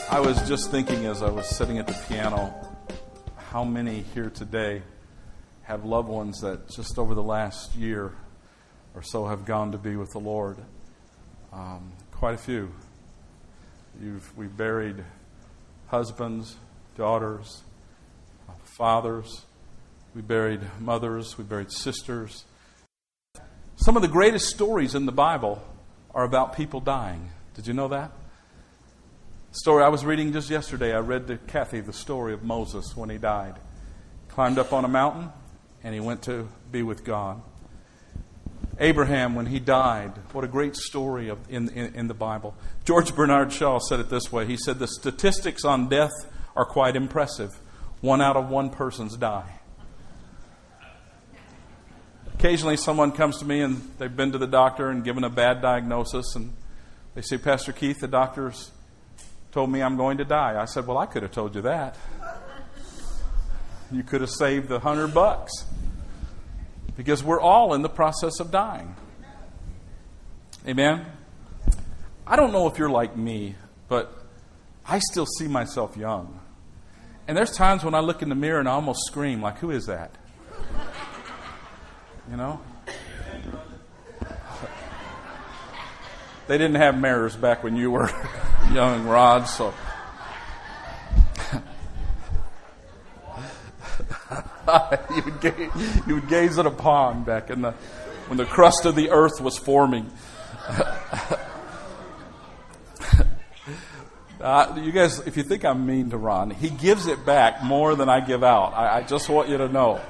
I was just thinking as I was sitting at the piano, how many here today have loved ones that just over the last year or so have gone to be with the Lord. Quite a few. We buried husbands, daughters, fathers. We buried mothers. We buried sisters. Some of the greatest stories in the Bible are about people dying. Did you know that? Story I was reading just yesterday. I read to Kathy the story of Moses when he died. Climbed up on a mountain and he went to be with God. Abraham, when he died, what a great story in the Bible. George Bernard Shaw said it this way. He said, the statistics on death are quite impressive. 1 out of 1 persons die. Occasionally someone comes to me and they've been to the doctor and given a bad diagnosis, and they say, Pastor Keith, the doctors told me I'm going to die. I said, well, I could have told you that. You could have saved the $100. Because we're all in the process of dying. Amen? I don't know if you're like me, but I still see myself young. And there's times when I look in the mirror and I almost scream, like, who is that? You know? They didn't have mirrors back when you were young, Rod, so... you would gaze at a pond back in when the crust of the earth was forming. You guys, if you think I'm mean to Ron, he gives it back more than I give out. I just want you to know.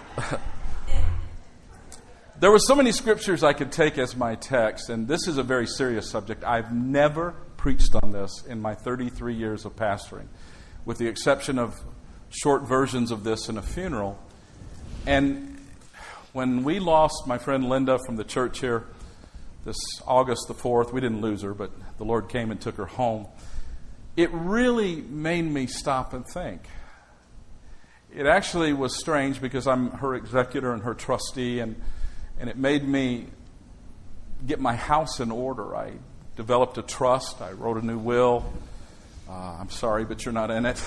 There were so many scriptures I could take as my text, and this is a very serious subject. I've never preached on this in my 33 years of pastoring, with the exception of short versions of this in a funeral. And when we lost my friend Linda from the church here this August the 4th, we didn't lose her, but the Lord came and took her home. It really made me stop and think. It actually was strange because I'm her executor and her trustee, and it made me get my house in order. I developed a trust. I wrote a new will. I'm sorry, but you're not in it.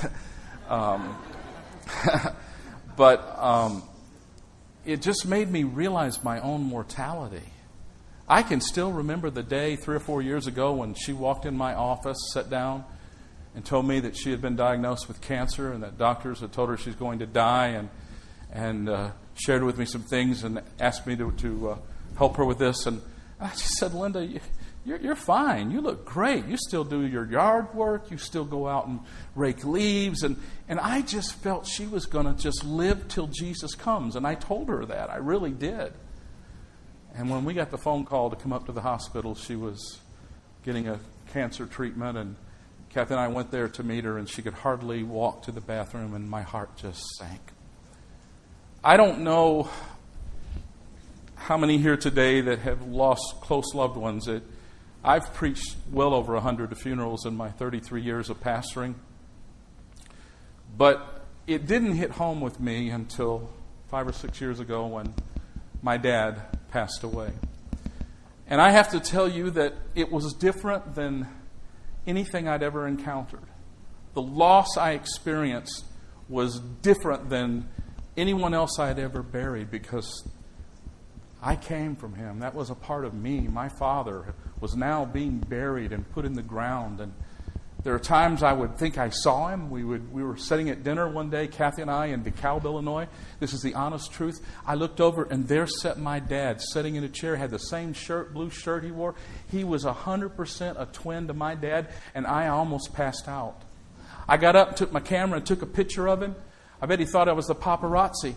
But it just made me realize my own mortality. I can still remember the day 3 or 4 years ago when she walked in my office, sat down, and told me that she had been diagnosed with cancer and that doctors had told her she's going to die, and shared with me some things and asked me to help her with this. And I just said, Linda, you're fine. You look great. You still do your yard work. You still go out and rake leaves. And I just felt she was going to just live till Jesus comes. And I told her that. I really did. And when we got the phone call to come up to the hospital, she was getting a cancer treatment. And Kathy and I went there to meet her, and she could hardly walk to the bathroom, and my heart just sank. I don't know how many here today that have lost close loved ones. I've preached well over 100 funerals in my 33 years of pastoring. But it didn't hit home with me until 5 or 6 years ago when my dad passed away. And I have to tell you that it was different than anything I'd ever encountered. The loss I experienced was different than anyone else I'd ever buried, because I came from him. That was a part of me. My father was now being buried and put in the ground. And there are times I would think I saw him. We were sitting at dinner one day, Kathy and I, in DeKalb, Illinois. This is the honest truth. I looked over, and there sat my dad, sitting in a chair, had the same shirt, blue shirt he wore. He was 100% a twin to my dad, and I almost passed out. I got up, took my camera, and took a picture of him. I bet he thought I was the paparazzi.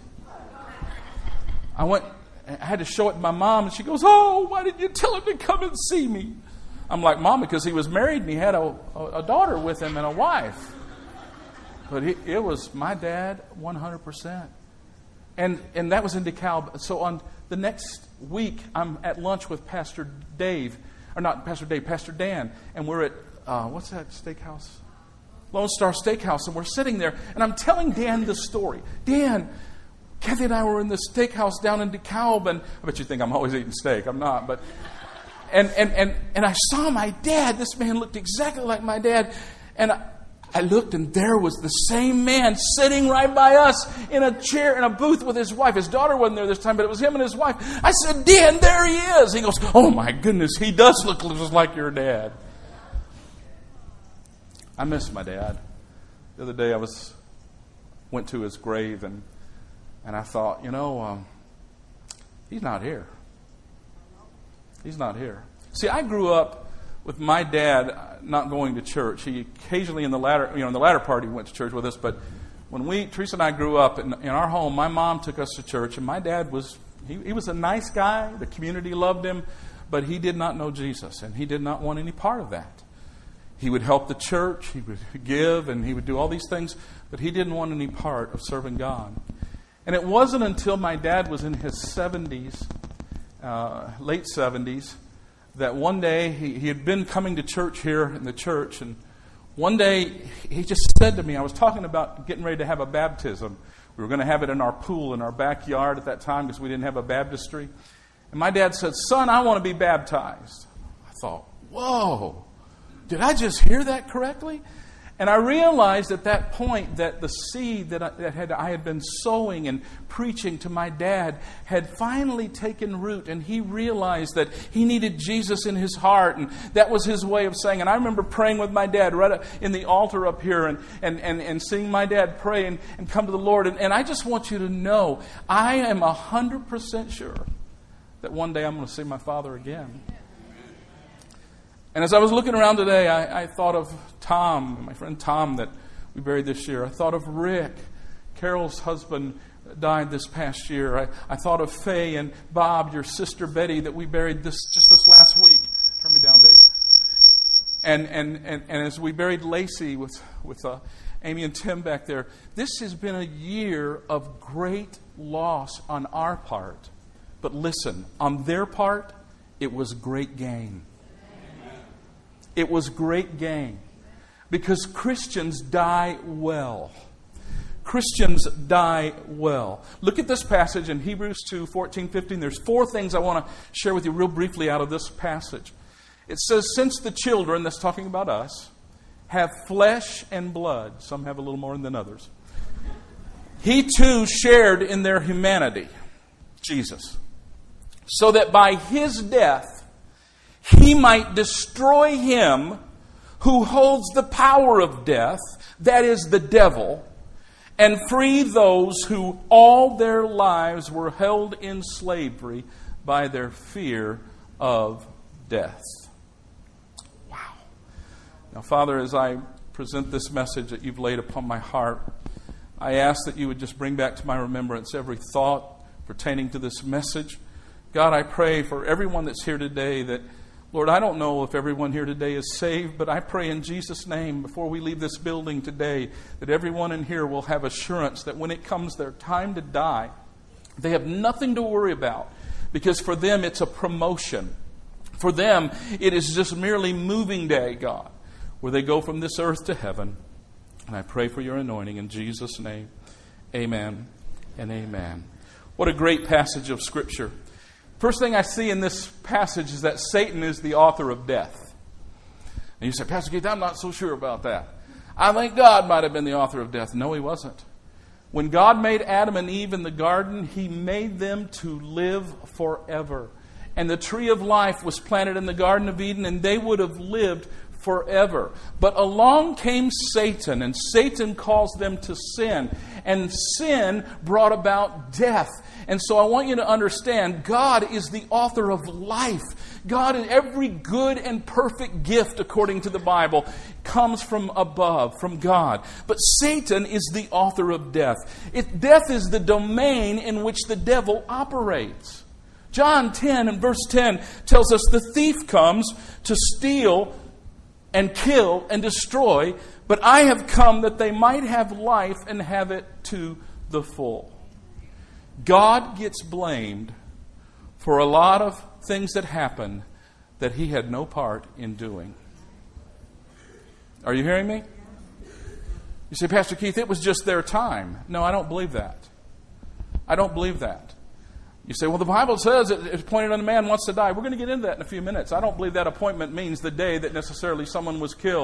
I had to show it to my mom, and she goes, oh, why didn't you tell him to come and see me? I'm like, Mom, because he was married and he had a daughter with him and a wife. But it was my dad 100%. And that was in DeKalb. So on the next week, I'm at lunch with Pastor Dave. Or not Pastor Dave, Pastor Dan. And we're at, what's that steakhouse? Lone Star Steakhouse. And we're sitting there, and I'm telling Dan the story. Dan, Kathy and I were in the steakhouse down in DeKalb, and I bet you think I'm always eating steak. I'm not, but... And I saw my dad. This man looked exactly like my dad. And I looked and there was the same man sitting right by us in a chair, in a booth with his wife. His daughter wasn't there this time, but it was him and his wife. I said, Dan, there he is. He goes, oh my goodness, he does look just like your dad. I miss my dad. The other day I went to his grave and I thought, he's not here. He's not here. See, I grew up with my dad not going to church. He occasionally in the latter part he went to church with us, but when Teresa and I grew up in our home, my mom took us to church, and my dad he was a nice guy. The community loved him, but he did not know Jesus, and he did not want any part of that. He would help the church, he would give, and he would do all these things, but he didn't want any part of serving God. And it wasn't until my dad was in his 70s, late 70s, that one day he had been coming to church here in the church, and one day he just said to me, I was talking about getting ready to have a baptism. We were going to have it in our pool in our backyard at that time because we didn't have a baptistry. And my dad said, son, I want to be baptized. I thought, whoa, did I just hear that correctly? And I realized at that point that the seed that I had been sowing and preaching to my dad had finally taken root, and he realized that he needed Jesus in his heart, and that was his way of saying. And I remember praying with my dad right in the altar up here and seeing my dad pray and come to the Lord. And I just want you to know, I am 100% sure that one day I'm going to see my father again. And as I was looking around today, I thought of Tom, my friend Tom that we buried this year. I thought of Rick. Carol's husband died this past year. I thought of Faye and Bob, your sister Betty, that we buried just this last week. Turn me down, Dave. And as we buried Lacey with Amy and Tim back there, this has been a year of great loss on our part. But listen, on their part, it was great gain. It was great gain. Because Christians die well. Christians die well. Look at this passage in Hebrews 2, 14, 15. There's 4 things I want to share with you real briefly out of this passage. It says, since the children, that's talking about us, have flesh and blood. Some have a little more than others. He too shared in their humanity, Jesus, so that by his death, he might destroy him who holds the power of death, that is the devil, and free those who all their lives were held in slavery by their fear of death. Wow. Now, Father, as I present this message that you've laid upon my heart, I ask that you would just bring back to my remembrance every thought pertaining to this message. God, I pray for everyone that's here today that, Lord, I don't know if everyone here today is saved, but I pray in Jesus' name before we leave this building today that everyone in here will have assurance that when it comes their time to die, they have nothing to worry about because for them it's a promotion. For them it is just merely moving day, God, where they go from this earth to heaven. And I pray for your anointing in Jesus' name. Amen and amen. What a great passage of Scripture. First thing I see in this passage is that Satan is the author of death. And you say, Pastor Keith, I'm not so sure about that. I think God might have been the author of death. No, he wasn't. When God made Adam and Eve in the garden, he made them to live forever. And the tree of life was planted in the Garden of Eden, and they would have lived forever. But along came Satan, and Satan caused them to sin. And sin brought about death. And so I want you to understand, God is the author of life. God, in every good and perfect gift, according to the Bible, comes from above, from God. But Satan is the author of death. Death is the domain in which the devil operates. John 10 and verse 10 tells us the thief comes to steal and kill and destroy, but I have come that they might have life and have it to the full. God gets blamed for a lot of things that happen that he had no part in doing. Are you hearing me? You say, Pastor Keith, it was just their time. No, I don't believe that. I don't believe that. You say, well, the Bible says it's appointed on a man wants to die. We're going to get into that in a few minutes. I don't believe that appointment means the day that necessarily someone was killed.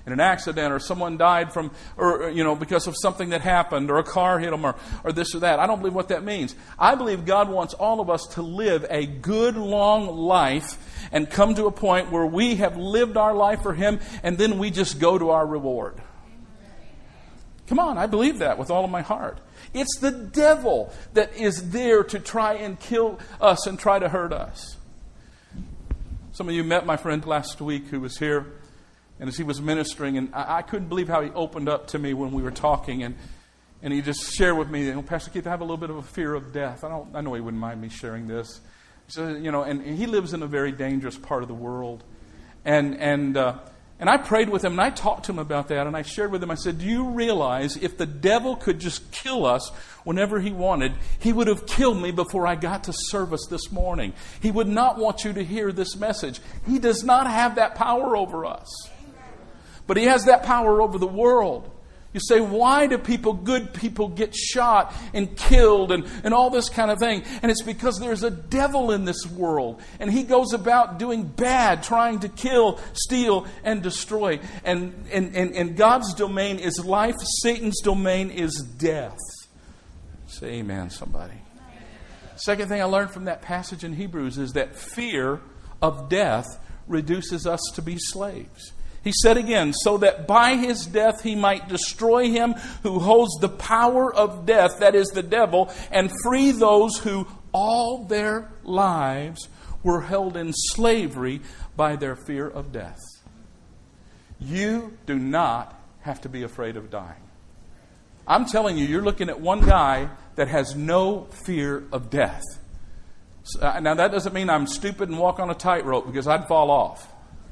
in an accident, or someone died from, or because of something that happened, or a car hit them, or this or that. I don't believe what that means. I believe God wants all of us to live a good, long life and come to a point where we have lived our life for Him, and then we just go to our reward. Come on, I believe that with all of my heart. It's the devil that is there to try and kill us and try to hurt us. Some of you met my friend last week who was here, and as he was ministering, and I couldn't believe how he opened up to me when we were talking, and he just shared with me, Pastor Keith, I have a little bit of a fear of death. I know he wouldn't mind me sharing this. So, and he lives in a very dangerous part of the world. And I prayed with him, and I talked to him about that, and I shared with him, I said, do you realize if the devil could just kill us whenever he wanted, he would have killed me before I got to service this morning. He would not want you to hear this message. He does not have that power over us. But He has that power over the world. You say, why do good people get shot and killed and all this kind of thing? And it's because there's a devil in this world. And he goes about doing bad, trying to kill, steal, and destroy. And God's domain is life. Satan's domain is death. Say amen, somebody. Second thing I learned from that passage in Hebrews is that fear of death reduces us to be slaves. He said again, so that by His death He might destroy him who holds the power of death, that is the devil, and free those who all their lives were held in slavery by their fear of death. You do not have to be afraid of dying. I'm telling you, you're looking at one guy that has no fear of death. Now that doesn't mean I'm stupid and walk on a tightrope, because I'd fall off.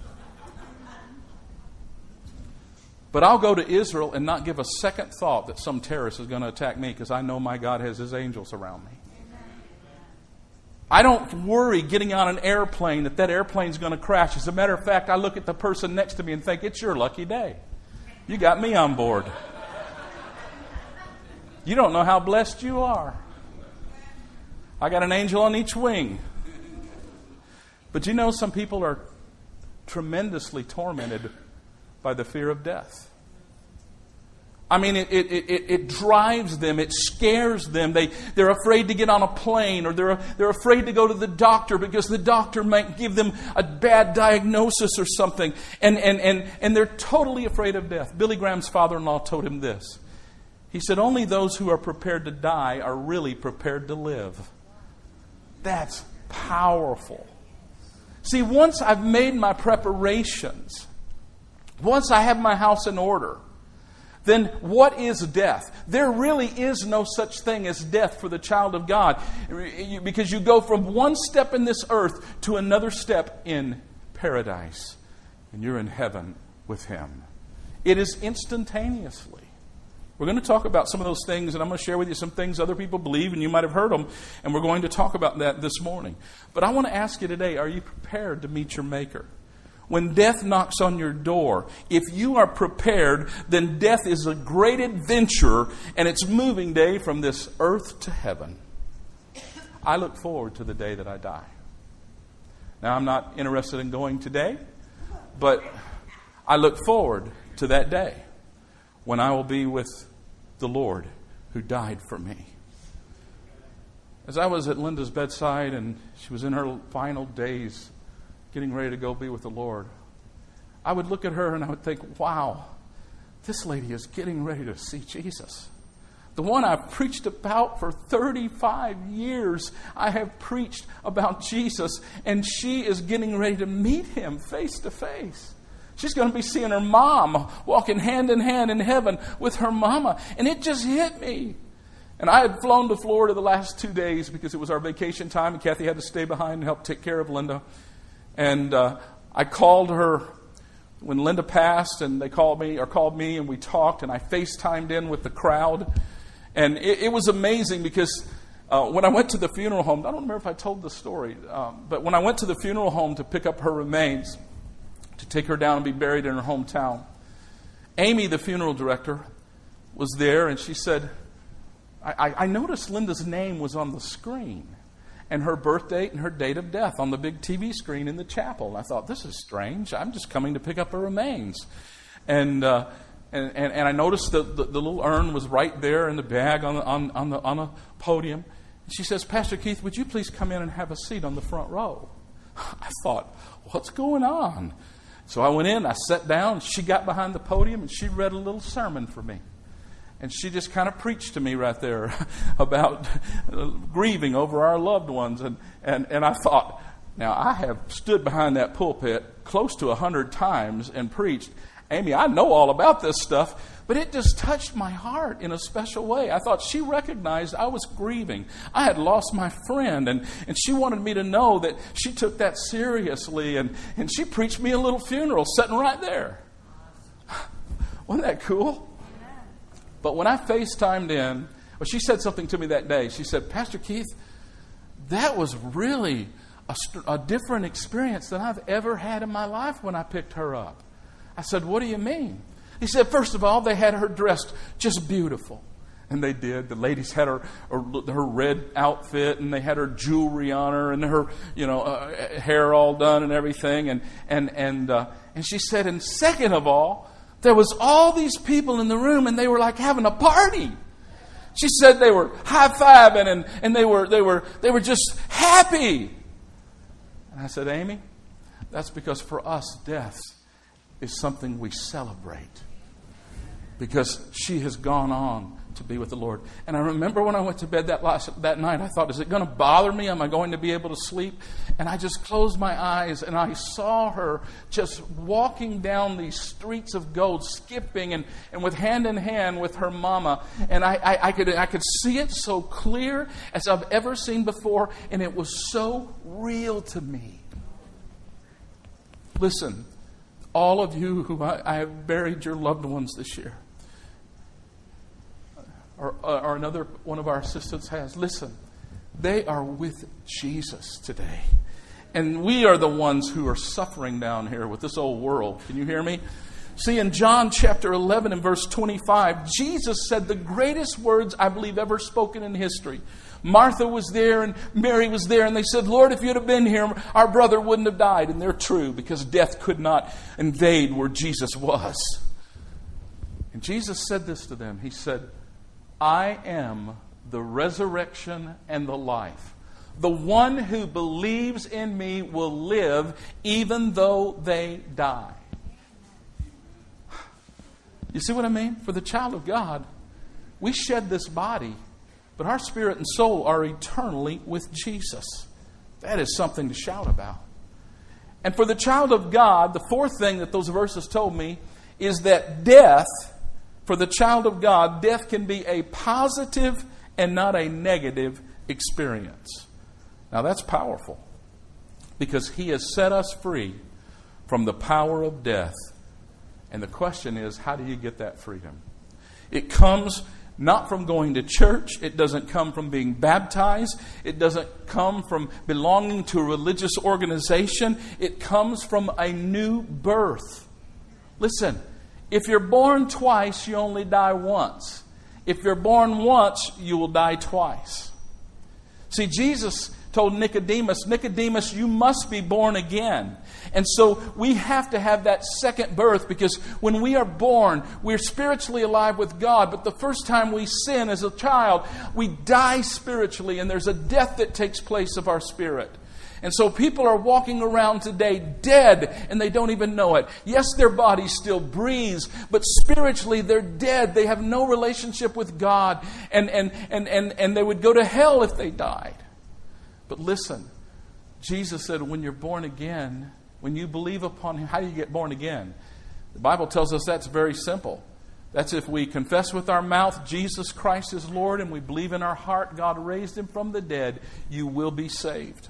But I'll go to Israel and not give a second thought that some terrorist is going to attack me, because I know my God has His angels around me. I don't worry getting on an airplane that airplane's going to crash. As a matter of fact, I look at the person next to me and think, it's your lucky day. You got me on board. You don't know how blessed you are. I got an angel on each wing. But some people are tremendously tormented by the fear of death. I mean, it drives them. It scares them. They're afraid to get on a plane, or they're afraid to go to the doctor because the doctor might give them a bad diagnosis or something. And they're totally afraid of death. Billy Graham's father-in-law told him this. He said, only those who are prepared to die are really prepared to live. That's powerful. See, once I've made my preparations, once I have my house in order, then what is death? There really is no such thing as death for the child of God, because you go from one step in this earth to another step in paradise, and you're in heaven with Him. It is instantaneously. We're going to talk about some of those things, and I'm going to share with you some things other people believe, and you might have heard them, and we're going to talk about that this morning. But I want to ask you today, are you prepared to meet your Maker? When death knocks on your door, if you are prepared, then death is a great adventure, and it's moving day from this earth to heaven. I look forward to the day that I die. Now, I'm not interested in going today, but I look forward to that day when I will be with the Lord who died for me. As I was at Linda's bedside and she was in her final days, getting ready to go be with the Lord, I would look at her and I would think, wow, this lady is getting ready to see Jesus. The one I've preached about for 35 years, I have preached about Jesus, and she is getting ready to meet Him face to face. She's going to be seeing her mom walking hand in hand in heaven with her mama. And it just hit me. And I had flown to Florida the last 2 days because it was our vacation time, and Kathy had to stay behind and help take care of Linda. And I called her when Linda passed, and they called me, and we talked, and I FaceTimed in with the crowd. And it was amazing because when I went to the funeral home, I don't remember if I told the story, but when I went to the funeral home to pick up her remains, to take her down and be buried in her hometown, Amy, the funeral director, was there, and she said, I noticed Linda's name was on the screen, and her birth date and her date of death on the big TV screen in the chapel. And I thought, this is strange. I'm just coming to pick up her remains. And I noticed the little urn was right there in the bag on the podium. She says, Pastor Keith, would you please come in and have a seat on the front row? I thought, what's going on? So I went in, I sat down, she got behind the podium, and she read a little sermon for me. And she just kind of preached to me right there about grieving over our loved ones. And I thought, now I have stood behind that pulpit close to 100 times and preached. Amy, I know all about this stuff, but it just touched my heart in a special way. I thought she recognized I was grieving. I had lost my friend, and she wanted me to know that she took that seriously, and she preached me a little funeral sitting right there. Wasn't that cool? But when I FaceTimed in, well, she said something to me that day. She said, Pastor Keith, that was really a different experience than I've ever had in my life when I picked her up. I said, what do you mean? He said, first of all, they had her dressed just beautiful. And they did. The ladies had her red outfit, and they had her jewelry on her, and her hair all done and everything. And she said, and second of all, there was all these people in the room, and they were like having a party. She said they were high-fiving, and they were just happy. And I said, Amy, that's because for us, death is something we celebrate, because she has gone on to be with the Lord. And I remember when I went to bed that night, I thought, is it going to bother me? Am I going to be able to sleep? And I just closed my eyes, and I saw her just walking down these streets of gold, skipping and with hand in hand with her mama. And I could see it so clear as I've ever seen before, and it was so real to me. Listen, all of you who I have buried your loved ones this year, or another one of our assistants has, listen, they are with Jesus today. And we are the ones who are suffering down here with this old world. Can you hear me? See, in John chapter 11 and verse 25, Jesus said the greatest words I believe ever spoken in history. Martha was there and Mary was there, and they said, Lord, if you'd have been here, our brother wouldn't have died. And they're true, because death could not invade where Jesus was. And Jesus said this to them. He said, I am the resurrection and the life. The one who believes in me will live even though they die. You see what I mean? For the child of God, we shed this body, but our spirit and soul are eternally with Jesus. That is something to shout about. And for the child of God, the fourth thing that those verses told me is that death, for the child of God, death can be a positive and not a negative experience. Now that's powerful, because He has set us free from the power of death. And the question is, how do you get that freedom? It comes not from going to church. It doesn't come from being baptized. It doesn't come from belonging to a religious organization. It comes from a new birth. Listen, if you're born twice, you only die once. If you're born once, you will die twice. See, Jesus told Nicodemus, you must be born again. And so we have to have that second birth, because when we are born, we're spiritually alive with God. But the first time we sin as a child, we die spiritually, and there's a death that takes place of our spirit. And so people are walking around today dead, and they don't even know it. Yes, their body still breathes, but spiritually they're dead. They have no relationship with God, and they would go to hell if they died. But listen, Jesus said when you're born again, when you believe upon Him, how do you get born again? The Bible tells us that's very simple. That's if we confess with our mouth Jesus Christ is Lord, and we believe in our heart God raised Him from the dead, you will be saved.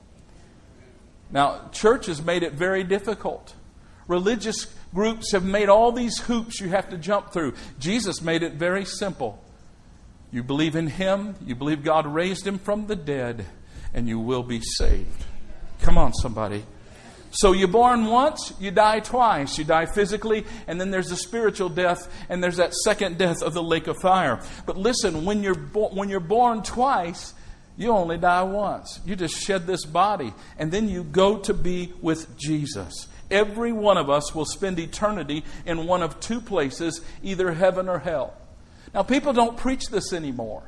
Now, church has made it very difficult. Religious groups have made all these hoops you have to jump through. Jesus made it very simple. You believe in Him, you believe God raised Him from the dead, and you will be saved. Come on, somebody. So you're born once, you die twice. You die physically, and then there's a spiritual death, and there's that second death of the lake of fire. But listen, when you're born twice, you only die once. You just shed this body, and then you go to be with Jesus. Every one of us will spend eternity in one of two places, either heaven or hell. Now, people don't preach this anymore.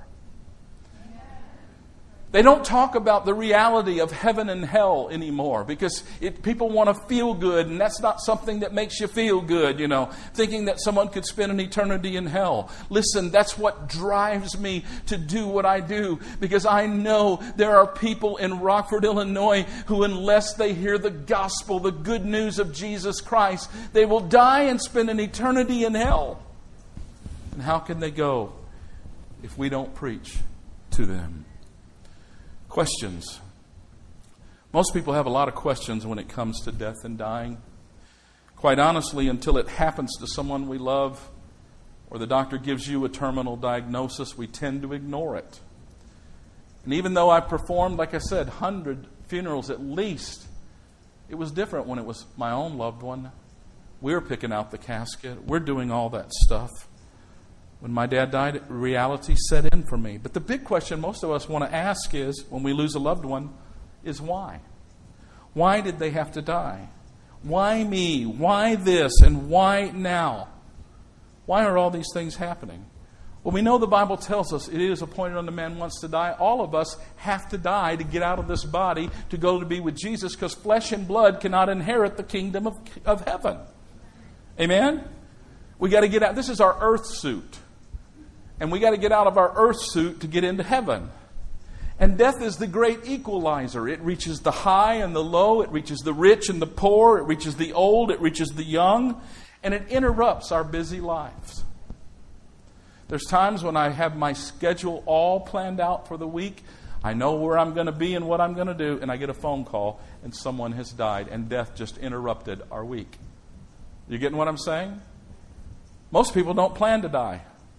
They don't talk about the reality of heaven and hell anymore because people want to feel good, and that's not something that makes you feel good, thinking that someone could spend an eternity in hell. Listen, that's what drives me to do what I do, because I know there are people in Rockford, Illinois, who unless they hear the gospel, the good news of Jesus Christ, they will die and spend an eternity in hell. And how can they go if we don't preach to them? Questions. Most people have a lot of questions when it comes to death and dying. Quite honestly, until it happens to someone we love, or the doctor gives you a terminal diagnosis, we tend to ignore it. And even though I performed, like I said, 100 funerals at least, it was different when it was my own loved one. We're picking out the casket. We're doing all that stuff. When my dad died, reality set in for me. But the big question most of us want to ask is, when we lose a loved one, is why? Why did they have to die? Why me? Why this? And why now? Why are all these things happening? Well, we know the Bible tells us it is appointed unto man once to die. All of us have to die to get out of this body to go to be with Jesus, because flesh and blood cannot inherit the kingdom of heaven. Amen? We got to get out. This is our earth suit. And we got to get out of our earth suit to get into heaven. And death is the great equalizer. It reaches the high and the low. It reaches the rich and the poor. It reaches the old. It reaches the young. And it interrupts our busy lives. There's times when I have my schedule all planned out for the week. I know where I'm going to be and what I'm going to do. And I get a phone call and someone has died. And death just interrupted our week. You getting what I'm saying? Most people don't plan to die.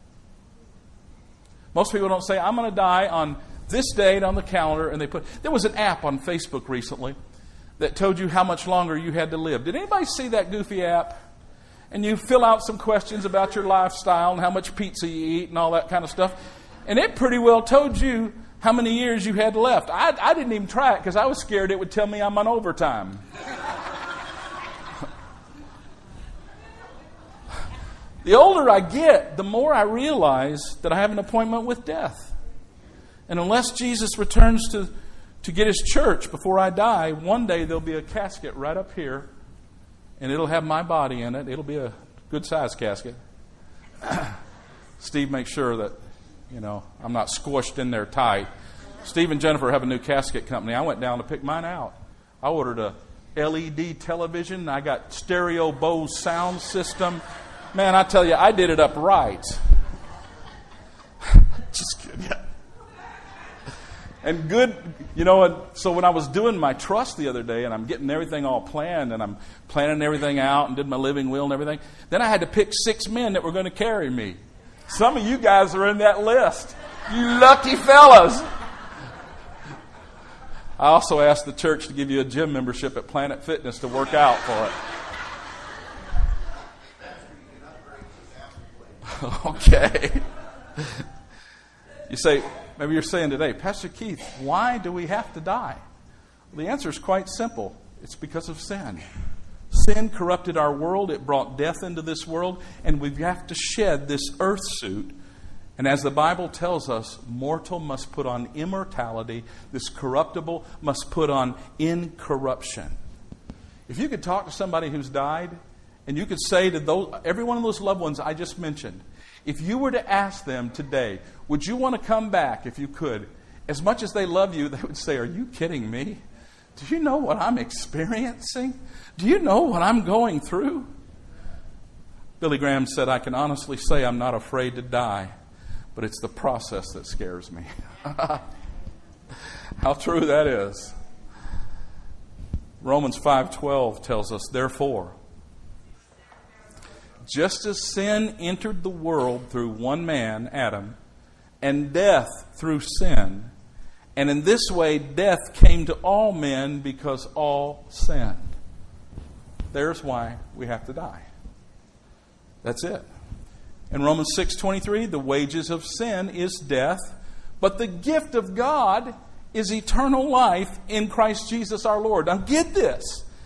Most people don't say, I'm going to die on this date on the calendar. And there was an app on Facebook recently that told you how much longer you had to live. Did anybody see that goofy app? And you fill out some questions about your lifestyle and how much pizza you eat and all that kind of stuff. And it pretty well told you how many years you had left. I didn't even try it because I was scared it would tell me I'm on overtime. The older I get, the more I realize that I have an appointment with death. And unless Jesus returns to get His church before I die, one day there'll be a casket right up here, and it'll have my body in it. It'll be a good-sized casket. Steve makes sure that, I'm not squished in there tight. Steve and Jennifer have a new casket company. I went down to pick mine out. I ordered a LED television. I got stereo Bose sound system. Man, I tell you, I did it up right. Just kidding. And good, and so when I was doing my trust the other day and I'm getting everything all planned and I'm planning everything out and did my living will and everything, then I had to pick 6 men that were going to carry me. Some of you guys are in that list. You lucky fellas. I also asked the church to give you a gym membership at Planet Fitness to work out for it. Okay. You say, maybe you're saying today, Pastor Keith, why do we have to die? Well, the answer is quite simple. It's because of sin. Sin corrupted our world. It brought death into this world. And we have to shed this earth suit. And as the Bible tells us, mortal must put on immortality. This corruptible must put on incorruption. If you could talk to somebody who's died, and you could say to every one of those loved ones I just mentioned, if you were to ask them today, would you want to come back if you could? As much as they love you, they would say, are you kidding me? Do you know what I'm experiencing? Do you know what I'm going through? Billy Graham said, I can honestly say I'm not afraid to die, but it's the process that scares me. How true that is. Romans 5:12 tells us, therefore, just as sin entered the world through one man, Adam, and death through sin, and in this way death came to all men because all sinned. There's why we have to die. That's it. In Romans 6:23, the wages of sin is death, but the gift of God is eternal life in Christ Jesus our Lord. Now get this.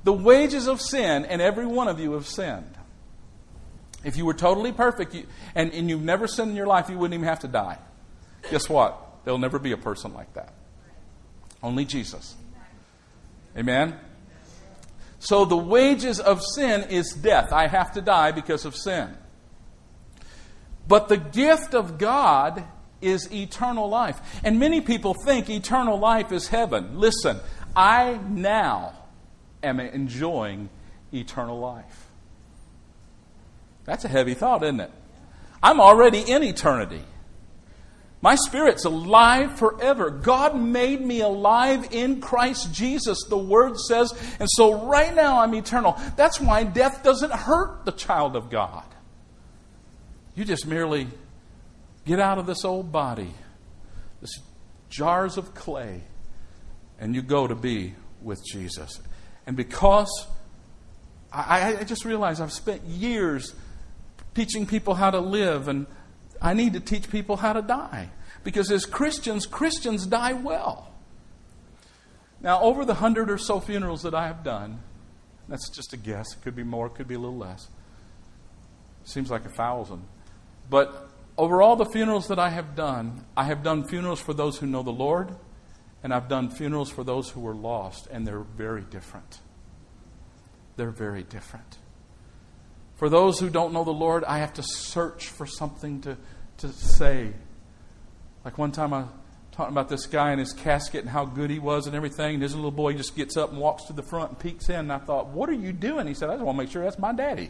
The wages of sin, and every one of you have sinned. If you were totally perfect and you've never sinned in your life, you wouldn't even have to die. Guess what? There'll never be a person like that. Only Jesus. Amen? So the wages of sin is death. I have to die because of sin. But the gift of God is eternal life. And many people think eternal life is heaven. Listen, I now am enjoying eternal life. That's a heavy thought, isn't it? I'm already in eternity. My spirit's alive forever. God made me alive in Christ Jesus, the Word says. And so right now I'm eternal. That's why death doesn't hurt the child of God. You just merely get out of this old body, this jars of clay, and you go to be with Jesus. And because I just realized I've spent years teaching people how to live, and I need to teach people how to die. Because as Christians die well. Now, over the 100 or so funerals that I have done, that's just a guess. It could be more, it could be a little less. Seems like 1,000. But over all the funerals that I have done funerals for those who know the Lord, and I've done funerals for those who were lost, and they're very different. They're very different. For those who don't know the Lord, I have to search for something to say. Like one time I was talking about this guy and his casket and how good he was and everything. And his little boy just gets up and walks to the front and peeks in. And I thought, what are you doing? He said, I just want to make sure that's my daddy.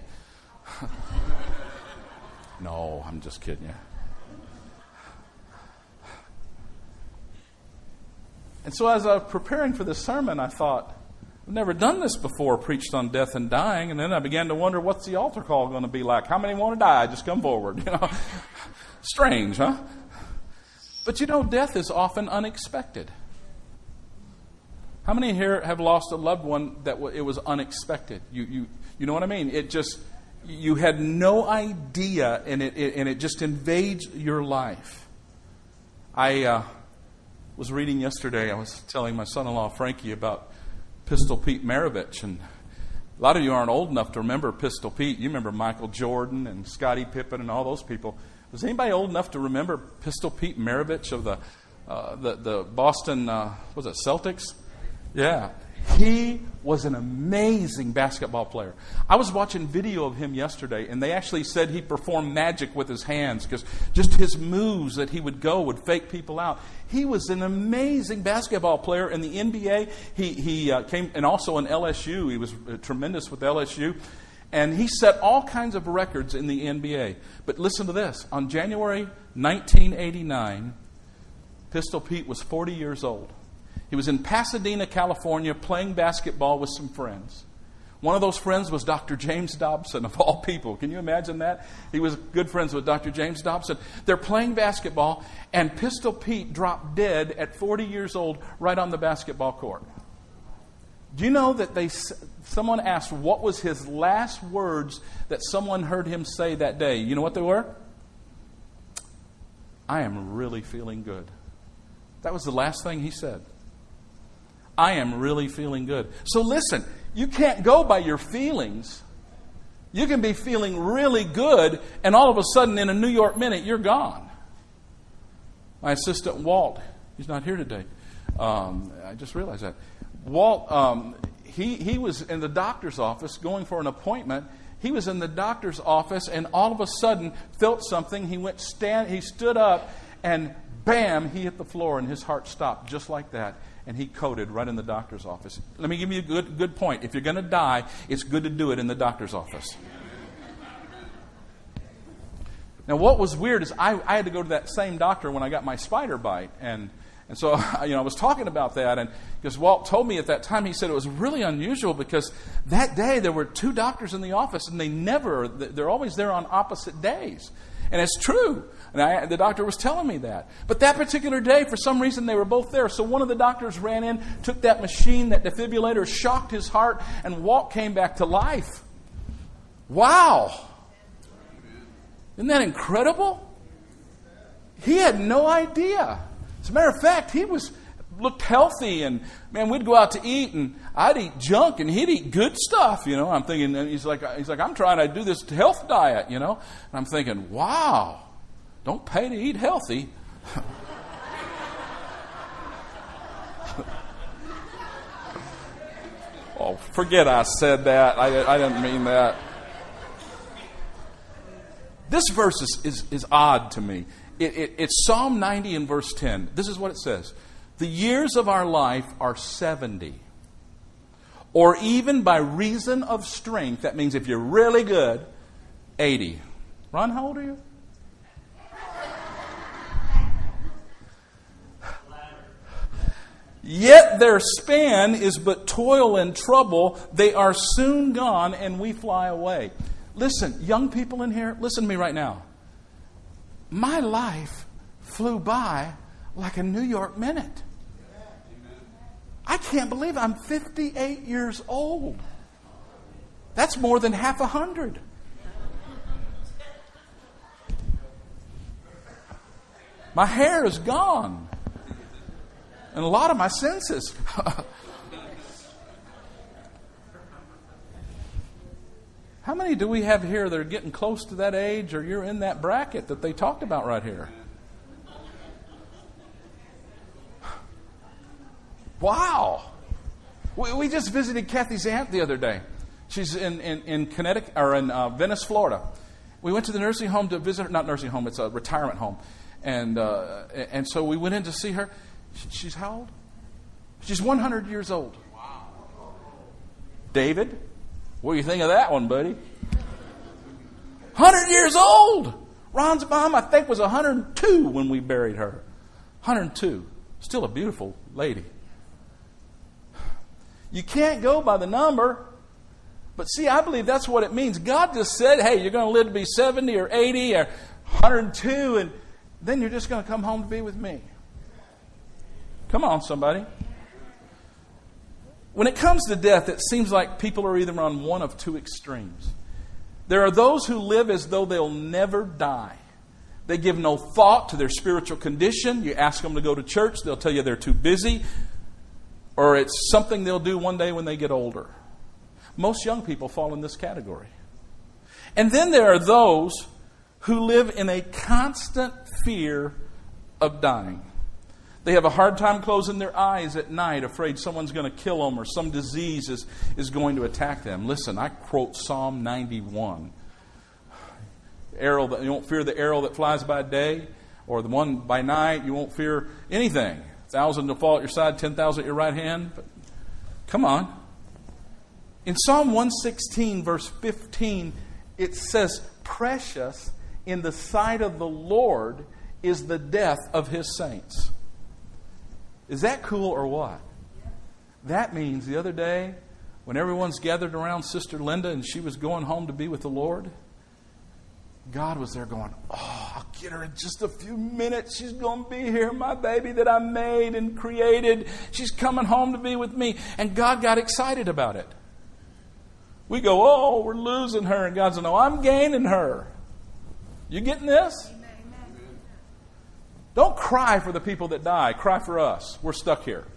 No, I'm just kidding you. And so as I was preparing for this sermon, I thought, I've never done this before, preached on death and dying. And then I began to wonder, what's the altar call going to be like? How many want to die? Just come forward. Strange, huh? But death is often unexpected. How many here have lost a loved one that it was unexpected? You know what I mean? It just, you had no idea, and it just invades your life. I was reading yesterday, I was telling my son-in-law Frankie about Pistol Pete Maravich, and a lot of you aren't old enough to remember Pistol Pete. You remember Michael Jordan and Scottie Pippen and all those people. Was anybody old enough to remember Pistol Pete Maravich of the Boston was it Celtics? Yeah, he was an amazing basketball player. I was watching video of him yesterday, and they actually said he performed magic with his hands because just his moves that he would go would fake people out. He was an amazing basketball player in the NBA. He came, and also in LSU. He was tremendous with LSU. And he set all kinds of records in the NBA. But listen to this. On January 1989, Pistol Pete was 40 years old. He was in Pasadena, California, playing basketball with some friends. One of those friends was Dr. James Dobson, of all people. Can you imagine that? He was good friends with Dr. James Dobson. They're playing basketball, and Pistol Pete dropped dead at 40 years old right on the basketball court. Do you know that someone asked what was his last words that someone heard him say that day? You know what they were? I am really feeling good. That was the last thing he said. I am really feeling good. So listen, you can't go by your feelings. You can be feeling really good, and all of a sudden in a New York minute, you're gone. My assistant, Walt, he's not here today. I just realized that. Walt, he was in the doctor's office going for an appointment. He was in the doctor's office, and all of a sudden felt something. He stood up, and bam, he hit the floor, and his heart stopped just like that. And he coded right in the doctor's office. Let me give you a good point. If you're going to die, it's good to do it in the doctor's office. Now, what was weird is I had to go to that same doctor when I got my spider bite, and so I was talking about that, and because Walt told me at that time, he said it was really unusual because that day there were two doctors in the office, and they're always there on opposite days, and it's true. And the doctor was telling me that. But that particular day, for some reason, they were both there. So one of the doctors ran in, took that machine, that defibrillator, shocked his heart, and Walt came back to life. Wow! Isn't that incredible? He had no idea. As a matter of fact, he was looked healthy, and man, we'd go out to eat, and I'd eat junk, and he'd eat good stuff, you know. I'm thinking, and he's like, I'm trying to do this health diet, you know. And I'm thinking, wow, don't pay to eat healthy. Oh, forget I said that. I didn't mean that. This verse is odd to me. It's Psalm 90 and verse 10. This is what it says. The years of our life are 70. Or even by reason of strength, that means if you're really good, 80. Ron, how old are you? Yet their span is but toil and trouble. They are soon gone and we fly away. Listen, young people in here, listen to me right now. My life flew by like a New York minute. I can't believe I'm 58 years old. That's more than half 100. My hair is gone. And a lot of my senses. How many do we have here that are getting close to that age, or you're in that bracket that they talked about right here? Wow. We just visited Kathy's aunt the other day. She's in Connecticut, or in Venice, Florida. We went to the nursing home to visit her. Not nursing home, it's a retirement home. And so we went in to see her. She's how old? She's 100 years old. Wow. David, what do you think of that one, buddy? 100 years old. Ron's mom, I think, was 102 when we buried her. 102. Still a beautiful lady. You can't go by the number. But see, I believe that's what it means. God just said, hey, you're going to live to be 70 or 80 or 102, and then you're just going to come home to be with me. Come on, somebody. When it comes to death, it seems like people are either on one of two extremes. There are those who live as though they'll never die. They give no thought to their spiritual condition. You ask them to go to church, they'll tell you they're too busy. Or it's something they'll do one day when they get older. Most young people fall in this category. And then there are those who live in a constant fear of dying. They have a hard time closing their eyes at night, afraid someone's going to kill them or some disease is going to attack them. Listen, I quote Psalm 91. You won't fear the arrow that flies by day, or the one by night. You won't fear anything. 1,000 to fall at your side, 10,000 at your right hand. But come on. In Psalm 116, verse 15, it says, precious in the sight of the Lord is the death of His saints. Is that cool or what? That means the other day, when everyone's gathered around Sister Linda and she was going home to be with the Lord, God was there going, oh, I'll get her in just a few minutes. She's going to be here, my baby that I made and created. She's coming home to be with me. And God got excited about it. We go, oh, we're losing her. And God said, no, I'm gaining her. You getting this? Don't cry for the people that die. Cry for us. We're stuck here.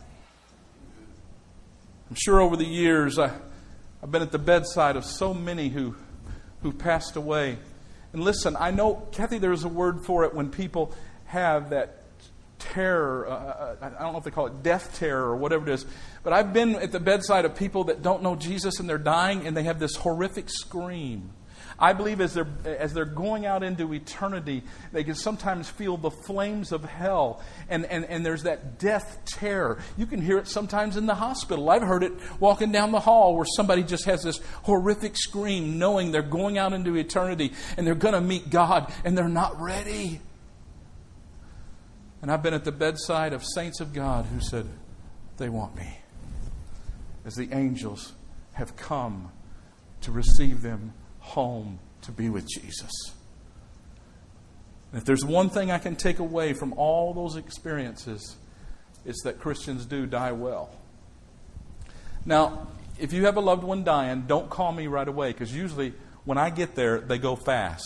I'm sure over the years I've been at the bedside of so many who passed away. And listen, I know, Kathy, there's a word for it when people have that terror. I don't know if they call it death terror or whatever it is. But I've been at the bedside of people that don't know Jesus and they're dying and they have this horrific scream. I believe as they're going out into eternity, they can sometimes feel the flames of hell. And there's that death terror. You can hear it sometimes in the hospital. I've heard it walking down the hall where somebody just has this horrific scream knowing they're going out into eternity and they're going to meet God and they're not ready. And I've been at the bedside of saints of God who said, they want me. As the angels have come to receive them home to be with Jesus. And if there's one thing I can take away from all those experiences, it's that Christians do die well. Now, if you have a loved one dying, don't call me right away, because usually when I get there, they go fast.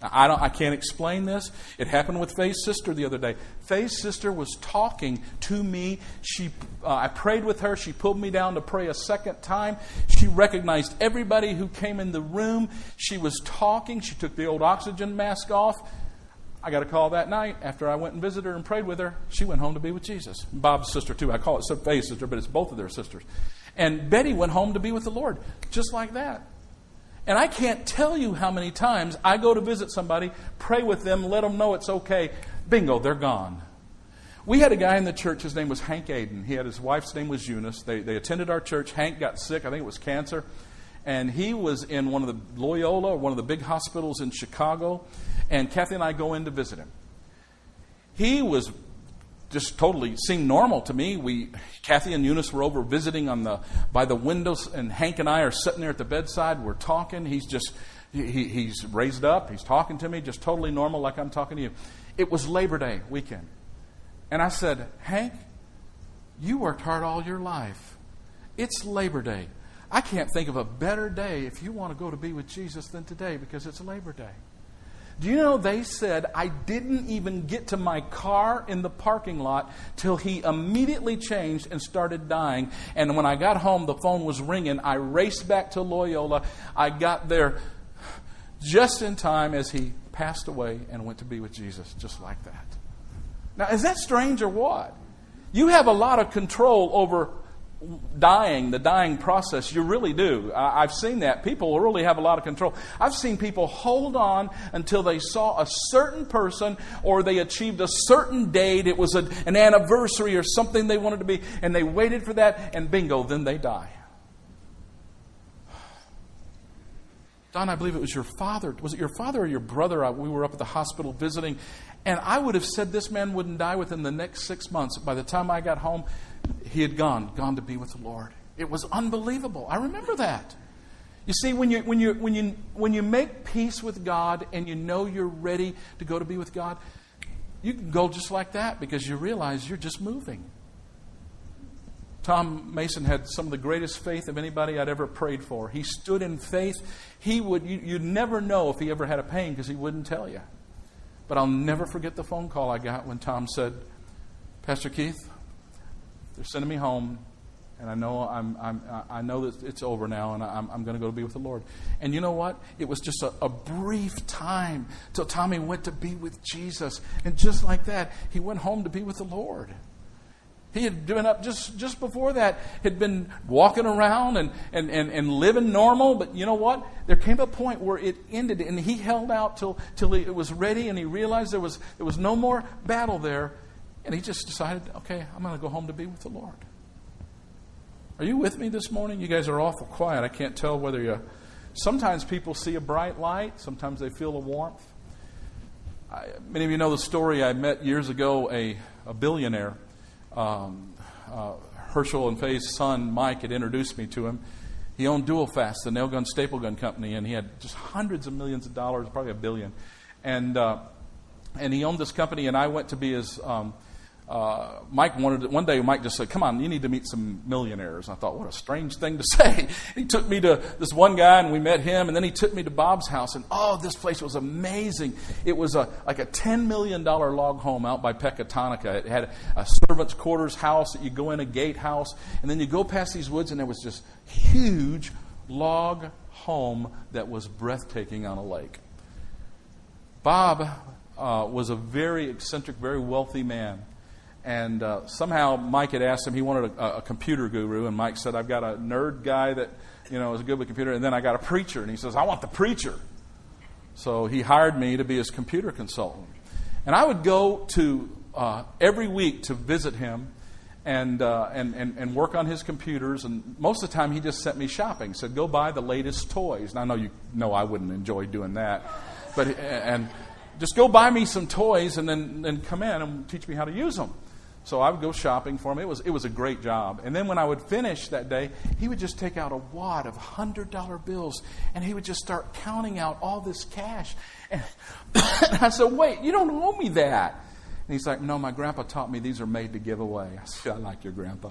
I can't explain this. It happened with Faye's sister the other day. Faye's sister was talking to me. I prayed with her. She pulled me down to pray a second time. She recognized everybody who came in the room. She was talking. She took the old oxygen mask off. I got a call that night after I went and visited her and prayed with her. She went home to be with Jesus. Bob's sister, too. I call it Faye's sister, but it's both of their sisters. And Betty went home to be with the Lord, just like that. And I can't tell you how many times I go to visit somebody, pray with them, let them know it's okay. Bingo, they're gone. We had a guy in the church, his name was Hank Aden. His wife's name was Eunice. They attended our church. Hank got sick, I think it was cancer. And he was in one of the Loyola, one of the big hospitals in Chicago. And Kathy and I go in to visit him. He was just totally seemed normal to me. Kathy and Eunice were over visiting by the windows, and Hank and I are sitting there at the bedside. We're talking. He's raised up. He's talking to me, just totally normal, like I'm talking to you. It was Labor Day weekend, and I said, Hank, you worked hard all your life. It's Labor Day. I can't think of a better day if you want to go to be with Jesus than today, because it's Labor Day. Do you know they said I didn't even get to my car in the parking lot till he immediately changed and started dying. And when I got home, the phone was ringing. I raced back to Loyola. I got there just in time as he passed away and went to be with Jesus, just like that. Now, is that strange or what? You have a lot of control over the dying process. You really do. I've seen that. People really have a lot of control. I've seen people hold on until they saw a certain person or they achieved a certain date. It was an anniversary or something they wanted to be, and they waited for that, and bingo, then they die. Don, I believe it was your father. Was it your father or your brother? We were up at the hospital visiting, and I would have said this man wouldn't die within the next 6 months. By the time I got home, he had gone to be with the Lord. It was unbelievable. I remember that. You see, when you make peace with God and you know you're ready to go to be with God, you can go just like that because you realize you're just moving. Tom Mason had some of the greatest faith of anybody I'd ever prayed for. He stood in faith. You'd never know if he ever had a pain because he wouldn't tell you. But I'll never forget the phone call I got when Tom said, Pastor Keith, they're sending me home, and I know that it's over now, and I'm going to go to be with the Lord. And you know what? It was just a brief time till Tommy went to be with Jesus, and just like that, he went home to be with the Lord. He had been up just before that, had been walking around and living normal, but you know what? There came a point where it ended, and he held out till it was ready, and he realized there was no more battle there. And he just decided, okay, I'm going to go home to be with the Lord. Are you with me this morning? You guys are awful quiet. I can't tell whether you... Sometimes people see a bright light. Sometimes they feel a warmth. Many of you know the story. I met years ago a billionaire. Herschel and Faye's son, Mike, had introduced me to him. He owned Dual Fast, the nail gun staple gun company, and he had just hundreds of millions of dollars, probably $1 billion. And he owned this company, and I went to be his... Mike wanted it. One day Mike just said, come on, you need to meet some millionaires. I thought, what a strange thing to say. He took me to this one guy, and we met him, and then he took me to Bob's house, and this place was amazing. It was like a $10 million log home out by Pecatonica. It had a servant's quarters house that you go in, a gatehouse, and then you go past these woods, and there was this huge log home that was breathtaking on a lake. Bob was a very eccentric, very wealthy man. And somehow Mike had asked him, he wanted a computer guru, and Mike said, I've got a nerd guy that is good with computer, and then I got a preacher. And he says, I want the preacher. So he hired me to be his computer consultant. And I would go to every week to visit him and work on his computers. And most of the time he just sent me shopping. Said, go buy the latest toys. And I know you know I wouldn't enjoy doing that. But just go buy me some toys and then come in and teach me how to use them. So I would go shopping for him. It was a great job. And then when I would finish that day, he would just take out a wad of $100 bills, and he would just start counting out all this cash. And I said, wait, you don't owe me that. And he's like, no, my grandpa taught me these are made to give away. I said, I like your grandpa.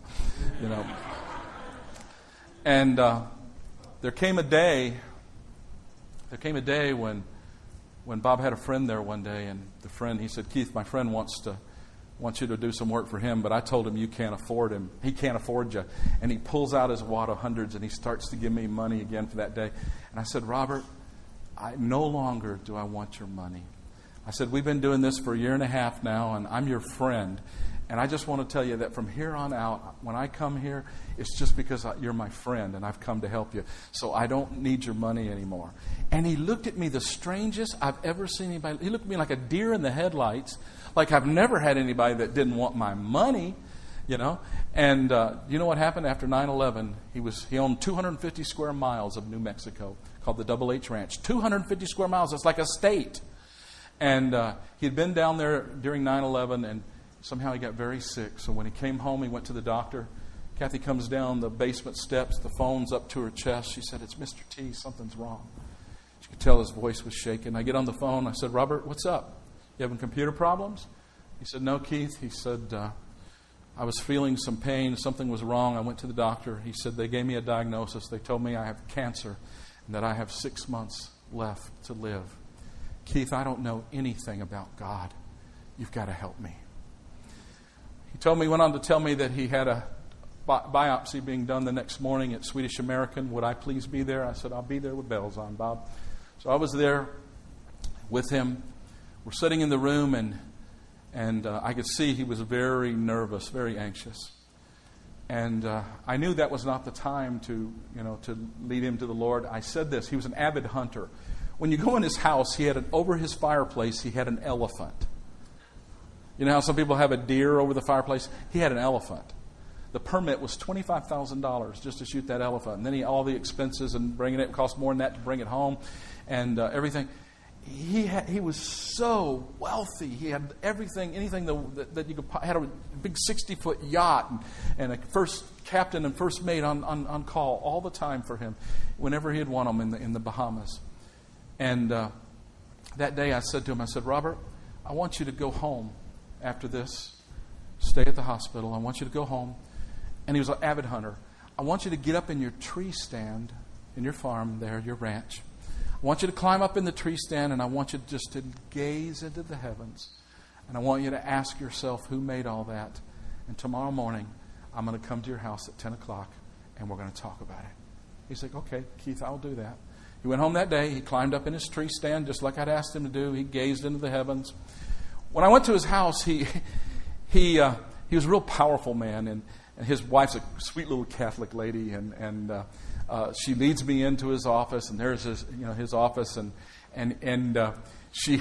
And there came a day when when Bob had a friend there one day, and the friend, he said, Keith, my friend wants you to do some work for him, but I told him you can't afford him. He can't afford you. And he pulls out his wad of hundreds and he starts to give me money again for that day. And I said, Robert, no longer do I want your money. I said, we've been doing this for a year and a half now, and I'm your friend. And I just want to tell you that from here on out, when I come here, it's just because you're my friend and I've come to help you. So I don't need your money anymore. And he looked at me the strangest I've ever seen anybody. He looked at me like a deer in the headlights, like I've never had anybody that didn't want my money, you know. And you know what happened after 9/11? He owned 250 square miles of New Mexico called the Double H Ranch. 250 square miles. That's like a state. And he'd been down there during 9/11, and somehow he got very sick. So when he came home, he went to the doctor. Kathy comes down the basement steps. The phone's up to her chest. She said, it's Mr. T. Something's wrong. She could tell his voice was shaking. I get on the phone. I said, Robert, what's up? You having computer problems? He said, no, Keith. He said, I was feeling some pain. Something was wrong. I went to the doctor. He said, they gave me a diagnosis. They told me I have cancer and that I have 6 months left to live. Keith, I don't know anything about God. You've got to help me. He went on to tell me that he had a biopsy being done the next morning at Swedish American. Would I please be there? I said, I'll be there with bells on, Bob. So I was there with him. We're sitting in the room, and I could see he was very nervous, very anxious. And I knew that was not the time to lead him to the Lord. I said this. He was an avid hunter. When you go in his house, over his fireplace, he had an elephant. You know how some people have a deer over the fireplace? He had an elephant. The permit was $25,000 just to shoot that elephant. And then all the expenses and bringing it cost more than that to bring it home and everything. He was so wealthy. He had everything, anything that you could. Had a big 60-foot yacht and a first captain and first mate on call all the time for him whenever he'd want them in the Bahamas. And that day I said to him, I said, Robert, I want you to go home after this. Stay at the hospital. I want you to go home. And he was an avid hunter. I want you to get up in your tree stand in your farm there, your ranch. I want you to climb up in the tree stand, and I want you just to gaze into the heavens. And I want you to ask yourself who made all that. And tomorrow morning, I'm going to come to your house at 10 o'clock, and we're going to talk about it. He's like, okay, Keith, I'll do that. He went home that day. He climbed up in his tree stand just like I'd asked him to do. He gazed into the heavens. When I went to his house, he was a real powerful man, and his wife's a sweet little Catholic lady, and she leads me into his office, and there's his office, and she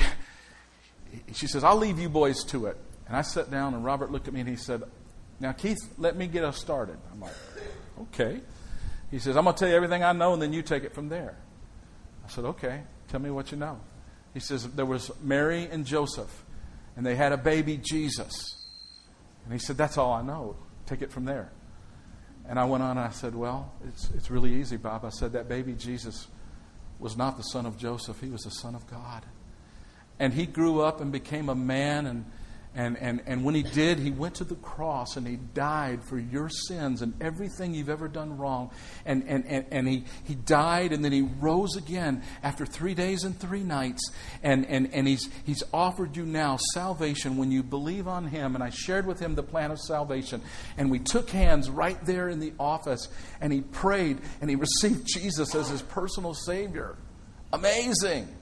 says, I'll leave you boys to it. And I sat down, and Robert looked at me, and he said, now, Keith, let me get us started. I'm like, okay. He says, I'm going to tell you everything I know, and then you take it from there. I said, okay, tell me what you know. He says, there was Mary and Joseph, and they had a baby, Jesus. And he said, that's all I know. Take it from there. And I went on and I said, well, it's really easy, Bob. I said, that baby Jesus was not the son of Joseph. He was the son of God. And he grew up and became a man. And when he did, he went to the cross and he died for your sins and everything you've ever done wrong. And he died, and then he rose again after 3 days and 3 nights. And he's offered you now salvation when you believe on him. And I shared with him the plan of salvation. And we took hands right there in the office, and he prayed, and he received Jesus as his personal Savior. Amazing.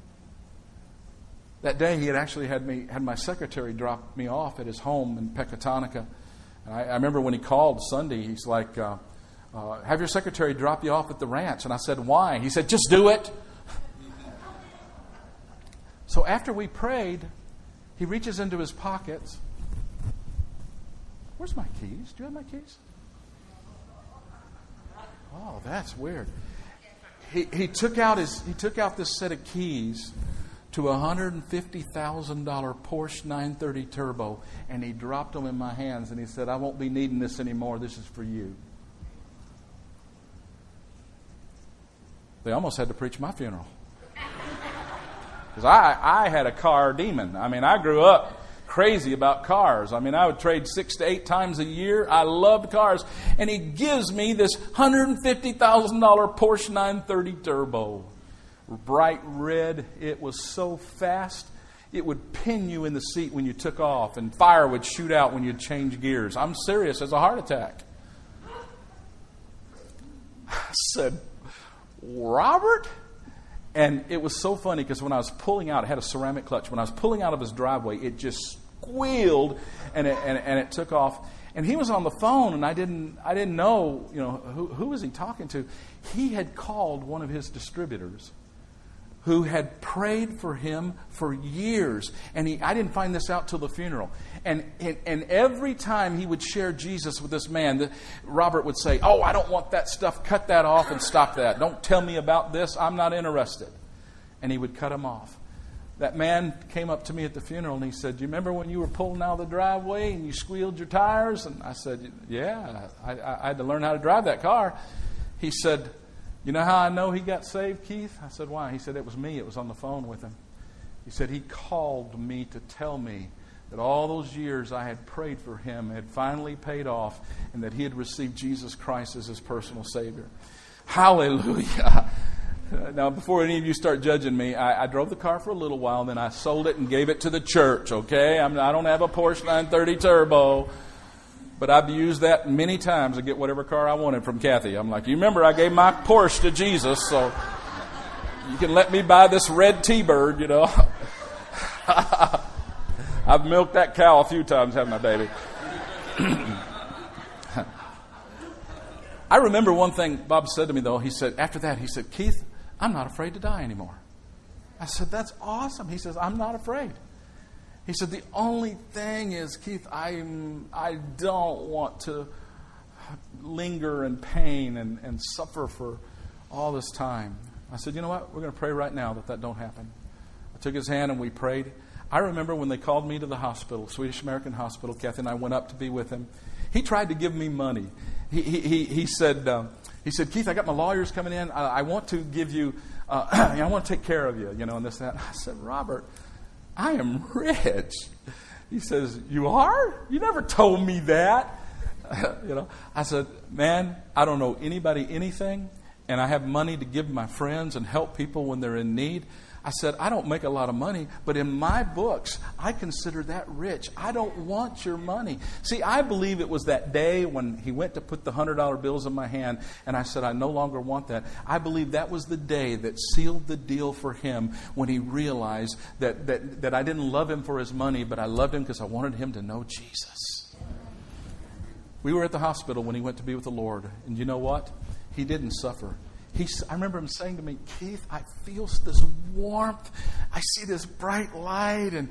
That day, he had actually had my secretary drop me off at his home in Pecatonica. And I remember when he called Sunday, he's like, have your secretary drop you off at the ranch. And I said, why? He said, just do it. So after we prayed, he reaches into his pockets. Where's my keys? Do you have my keys? Oh, that's weird. He took out this set of keys to a $150,000 Porsche 930 Turbo, and he dropped them in my hands, and he said, I won't be needing this anymore. This is for you. They almost had to preach my funeral. Because I had a car demon. I mean, I grew up crazy about cars. I mean, I would trade 6 to 8 times a year. I loved cars. And he gives me this $150,000 Porsche 930 Turbo. bright red. It was so fast, it would pin you in the seat when you took off, and fire would shoot out when you'd change gears. I'm serious, it's a heart attack. I said, Robert? And it was so funny because when I was pulling out, it had a ceramic clutch. When I was pulling out of his driveway, it just squealed and it took off. And he was on the phone, and I didn't know, who was he talking to? He had called one of his distributors who had prayed for him for years. And I didn't find this out till the funeral. And every time he would share Jesus with this man, Robert would say, "Oh, I don't want that stuff. Cut that off and stop that. Don't tell me about this. I'm not interested." And he would cut him off. That man came up to me at the funeral and he said, "Do you remember when you were pulling out of the driveway and you squealed your tires?" And I said, "Yeah, I had to learn how to drive that car." He said, "You know how I know he got saved, Keith?" I said, "Why?" He said, "It was me. It was on the phone with him." He said, "He called me to tell me that all those years I had prayed for him had finally paid off and that he had received Jesus Christ as his personal Savior." Hallelujah. Now, before any of you start judging me, I drove the car for a little while, then I sold it and gave it to the church, okay? I don't have a Porsche 930 Turbo. But I've used that many times to get whatever car I wanted from Kathy. I'm like, "You remember I gave my Porsche to Jesus, so you can let me buy this red T-Bird, I've milked that cow a few times, haven't I, baby?" I remember one thing Bob said to me, though. He said, after that, he said, "Keith, I'm not afraid to die anymore." I said, "That's awesome." He says, "I'm not afraid." He said, "The only thing is, Keith, I don't want to linger in pain and suffer for all this time." I said, "You know what? We're going to pray right now that don't happen." I took his hand and we prayed. I remember when they called me to the hospital, Swedish American Hospital. Kathy and I went up to be with him. He tried to give me money. He said, "Keith, I got my lawyers coming in. I want to give you, I want to take care of you, and this and that." I said, "Robert, I am rich." He says, "You are? You never told me that." I said, "Man, I don't know anybody anything, and I have money to give my friends and help people when they're in need." I said, "I don't make a lot of money, but in my books, I consider that rich. I don't want your money." See, I believe it was that day when he went to put the $100 bills in my hand, and I said, "I no longer want that." I believe that was the day that sealed the deal for him when he realized that I didn't love him for his money, but I loved him because I wanted him to know Jesus. We were at the hospital when he went to be with the Lord, and you know what? He didn't suffer. I remember him saying to me, "Keith, I feel this warmth. I see this bright light, and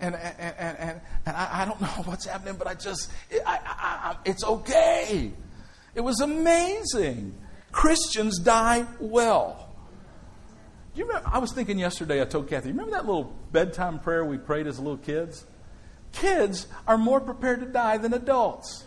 I don't know what's happening, but it's okay." It was amazing. Christians die well. You remember? I was thinking yesterday. I told Kathy, "Remember that little bedtime prayer we prayed as little kids? Kids are more prepared to die than adults."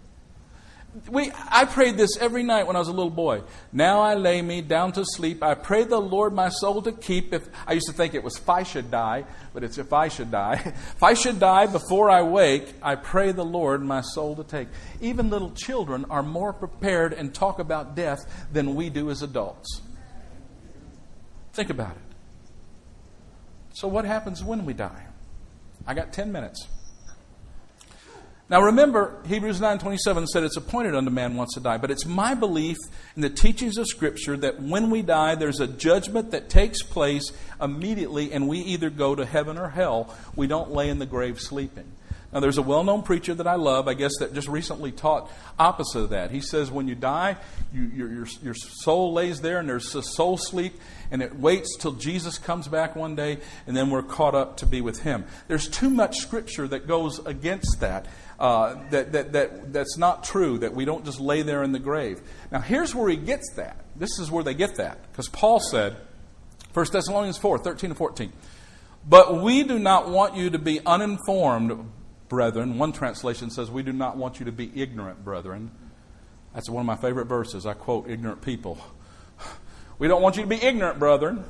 I prayed this every night when I was a little boy. "Now I lay me down to sleep. I pray the Lord my soul to keep." I used to think it was "if I should die," but it's "if I should die." "If I should die before I wake, I pray the Lord my soul to take." Even little children are more prepared and talk about death than we do as adults. Think about it. So what happens when we die? I got 10 minutes. Now remember, Hebrews 9:27 said it's appointed unto man once to die. But it's my belief in the teachings of Scripture that when we die, there's a judgment that takes place immediately, and we either go to heaven or hell. We don't lay in the grave sleeping. Now there's a well-known preacher that I love, I guess, that just recently taught opposite of that. He says when you die, your soul lays there and there's a soul sleep, and it waits till Jesus comes back one day, and then we're caught up to be with Him. There's too much Scripture that goes against that. That's not true, that we don't just lay there in the grave. Now here's where he gets that. This is where they get that. Because Paul said, 1 Thessalonians 4:13 and 14, "But we do not want you to be uninformed, brethren." One translation says, "We do not want you to be ignorant, brethren." That's one of my favorite verses. I quote ignorant people. "We don't want you to be ignorant, brethren,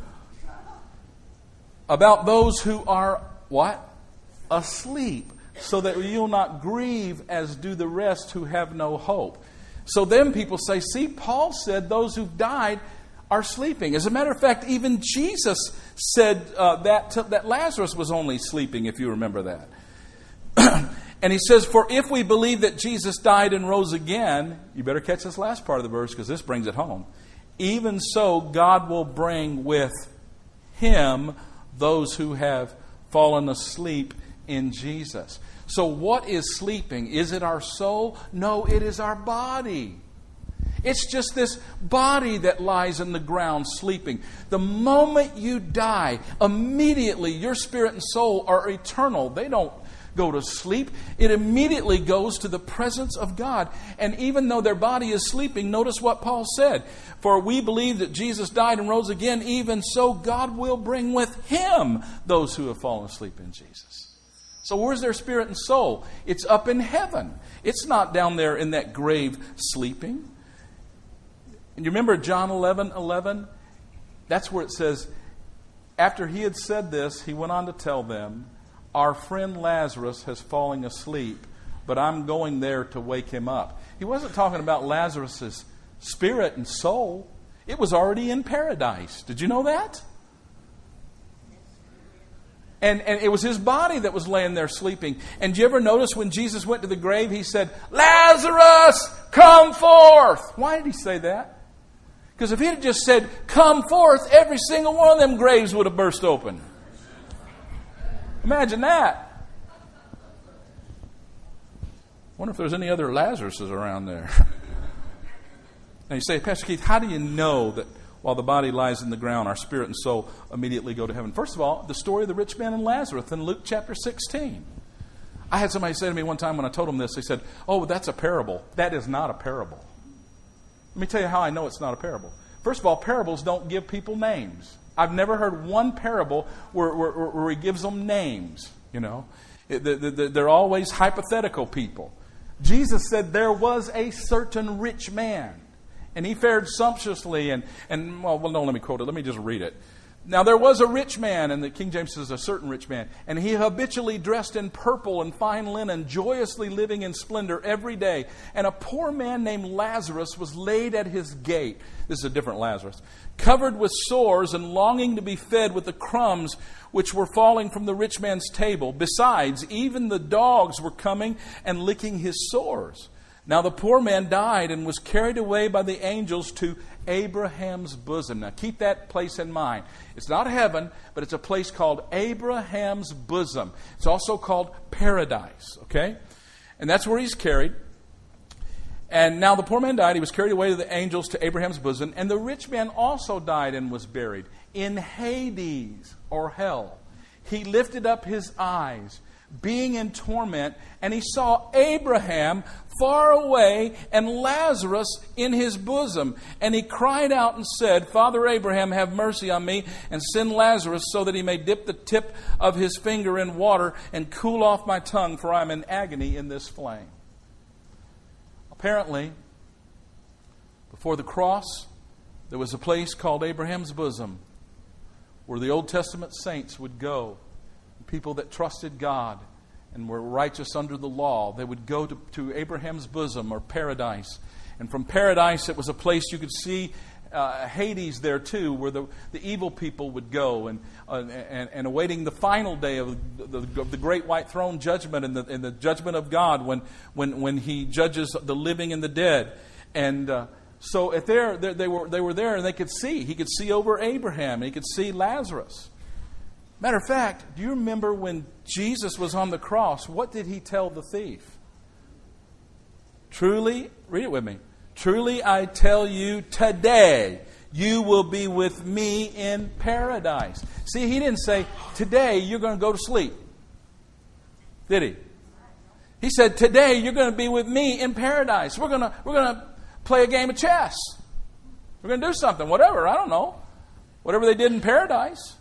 about those who are," what? "Asleep, so that you'll not grieve as do the rest who have no hope." So then people say, "See, Paul said those who've died are sleeping. As a matter of fact, even Jesus said that Lazarus was only sleeping, if you remember that. And he says, for if we believe that Jesus died and rose again, you better catch this last part of the verse because this brings it home. Even so, God will bring with Him those who have fallen asleep in Jesus. So what is sleeping? Is it our soul? No, it is our body. It's just this body that lies in the ground sleeping. The moment you die, immediately your spirit and soul are eternal. They don't go to sleep. It immediately goes to the presence of God. And even though their body is sleeping, notice what Paul said. For we believe that Jesus died and rose again, even so God will bring with Him those who have fallen asleep in Jesus. So where's their spirit and soul? It's up in heaven. It's not down there in that grave sleeping. And you remember John 11:11? That's where it says, after he had said this, he went on to tell them, our friend Lazarus has fallen asleep, but I'm going there to wake him up. He wasn't talking about Lazarus' spirit and soul. It was already in paradise. Did you know that? And it was his body that was laying there sleeping. And did you ever notice when Jesus went to the grave, he said, Lazarus, come forth. Why did he say that? Because if he had just said, come forth, every single one of them graves would have burst open. Imagine that. Wonder if there's any other Lazaruses around there. Now you say, Pastor Keith, how do you know that while the body lies in the ground, our spirit and soul immediately go to heaven? First of all, the story of the rich man and Lazarus in Luke chapter 16. I had somebody say to me one time when I told them this, they said, oh, that's a parable. That is not a parable. Let me tell you how I know it's not a parable. First of all, parables don't give people names. I've never heard one parable where he gives them names. You know, they're always hypothetical people. Jesus said there was a certain rich man, and he fared sumptuously. Well, no, let me quote it. Let me just read it. Now there was a rich man, and the King James says a certain rich man, and he habitually dressed in purple and fine linen, joyously living in splendor every day. And a poor man named Lazarus was laid at his gate. This is a different Lazarus. Covered with sores and longing to be fed with the crumbs which were falling from the rich man's table. Besides, even the dogs were coming and licking his sores. Now the poor man died and was carried away by the angels to Abraham's bosom. Now keep that place in mind. It's not heaven, but it's a place called Abraham's bosom. It's also called paradise. Okay? And that's where he's carried. And now the poor man died. He was carried away to the angels to Abraham's bosom. And the rich man also died and was buried in Hades, or hell. He lifted up his eyes, being in torment, and he saw Abraham far away and Lazarus in his bosom. And he cried out and said, Father Abraham, have mercy on me, and send Lazarus so that he may dip the tip of his finger in water and cool off my tongue, for I am in agony in this flame. Apparently, before the cross, there was a place called Abraham's bosom where the Old Testament saints would go. People that trusted God and were righteous under the law, they would go to Abraham's bosom, or paradise. And from paradise, it was a place you could see Hades there too, where the evil people would go, and awaiting the final day of the great white throne judgment and the judgment of God when He judges the living and the dead. And so at they were there, and they could see. He could see over Abraham, and he could see Lazarus. Matter of fact, do you remember when Jesus was on the cross? What did He tell the thief? Truly, read it with me. Truly I tell you, today you will be with me in paradise. See, He didn't say, today you're going to go to sleep. Did He? He said, today you're going to be with me in paradise. We're going to play a game of chess. We're going to do something, whatever, I don't know. Whatever they did in paradise.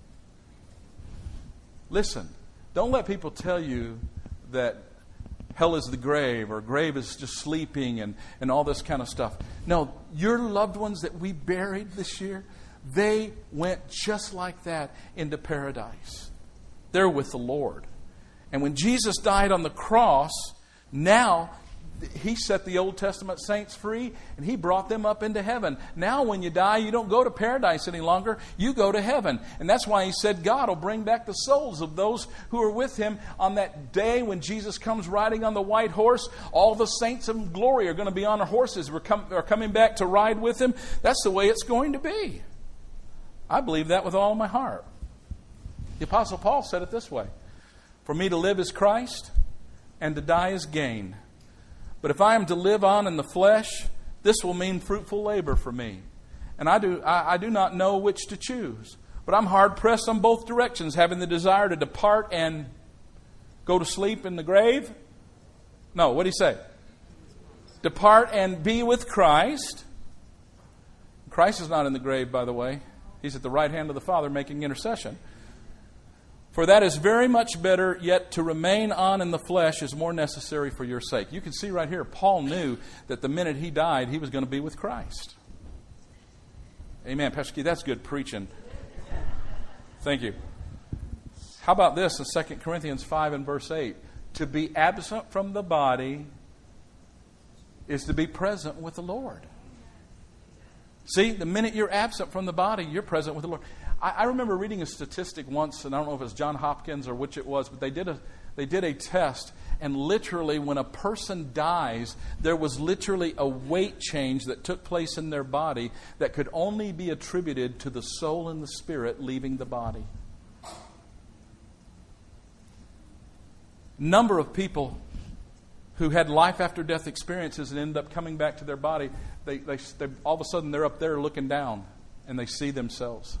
Listen, don't let people tell you that hell is the grave, or grave is just sleeping, and all this kind of stuff. No, your loved ones that we buried this year, they went just like that into paradise. They're with the Lord. And when Jesus died on the cross, now He set the Old Testament saints free, and He brought them up into heaven. Now when you die, you don't go to paradise any longer. You go to heaven. And that's why He said God will bring back the souls of those who are with Him on that day when Jesus comes riding on the white horse. All the saints of glory are going to be on their horses. Are coming back to ride with Him. That's the way it's going to be. I believe that with all my heart. The Apostle Paul said it this way: for me to live is Christ, and to die is gain. But if I am to live on in the flesh, this will mean fruitful labor for me. And I do not know which to choose. But I'm hard pressed on both directions, having the desire to depart and go to sleep in the grave. No, what did he say? Depart and be with Christ. Christ is not in the grave, by the way. He's at the right hand of the Father making intercession. For that is very much better, yet to remain on in the flesh is more necessary for your sake. You can see right here, Paul knew that the minute he died, he was going to be with Christ. Amen. Pastor Keith, that's good preaching. Thank you. How about this in 2 Corinthians 5 and verse 8? To be absent from the body is to be present with the Lord. See, the minute you're absent from the body, you're present with the Lord. I remember reading a statistic once, and I don't know if it was John Hopkins or which it was, but they did a test, and literally when a person dies, there was literally a weight change that took place in their body that could only be attributed to the soul and the spirit leaving the body. Number of people who had life after death experiences and ended up coming back to their body, they all of a sudden they're up there looking down and they see themselves.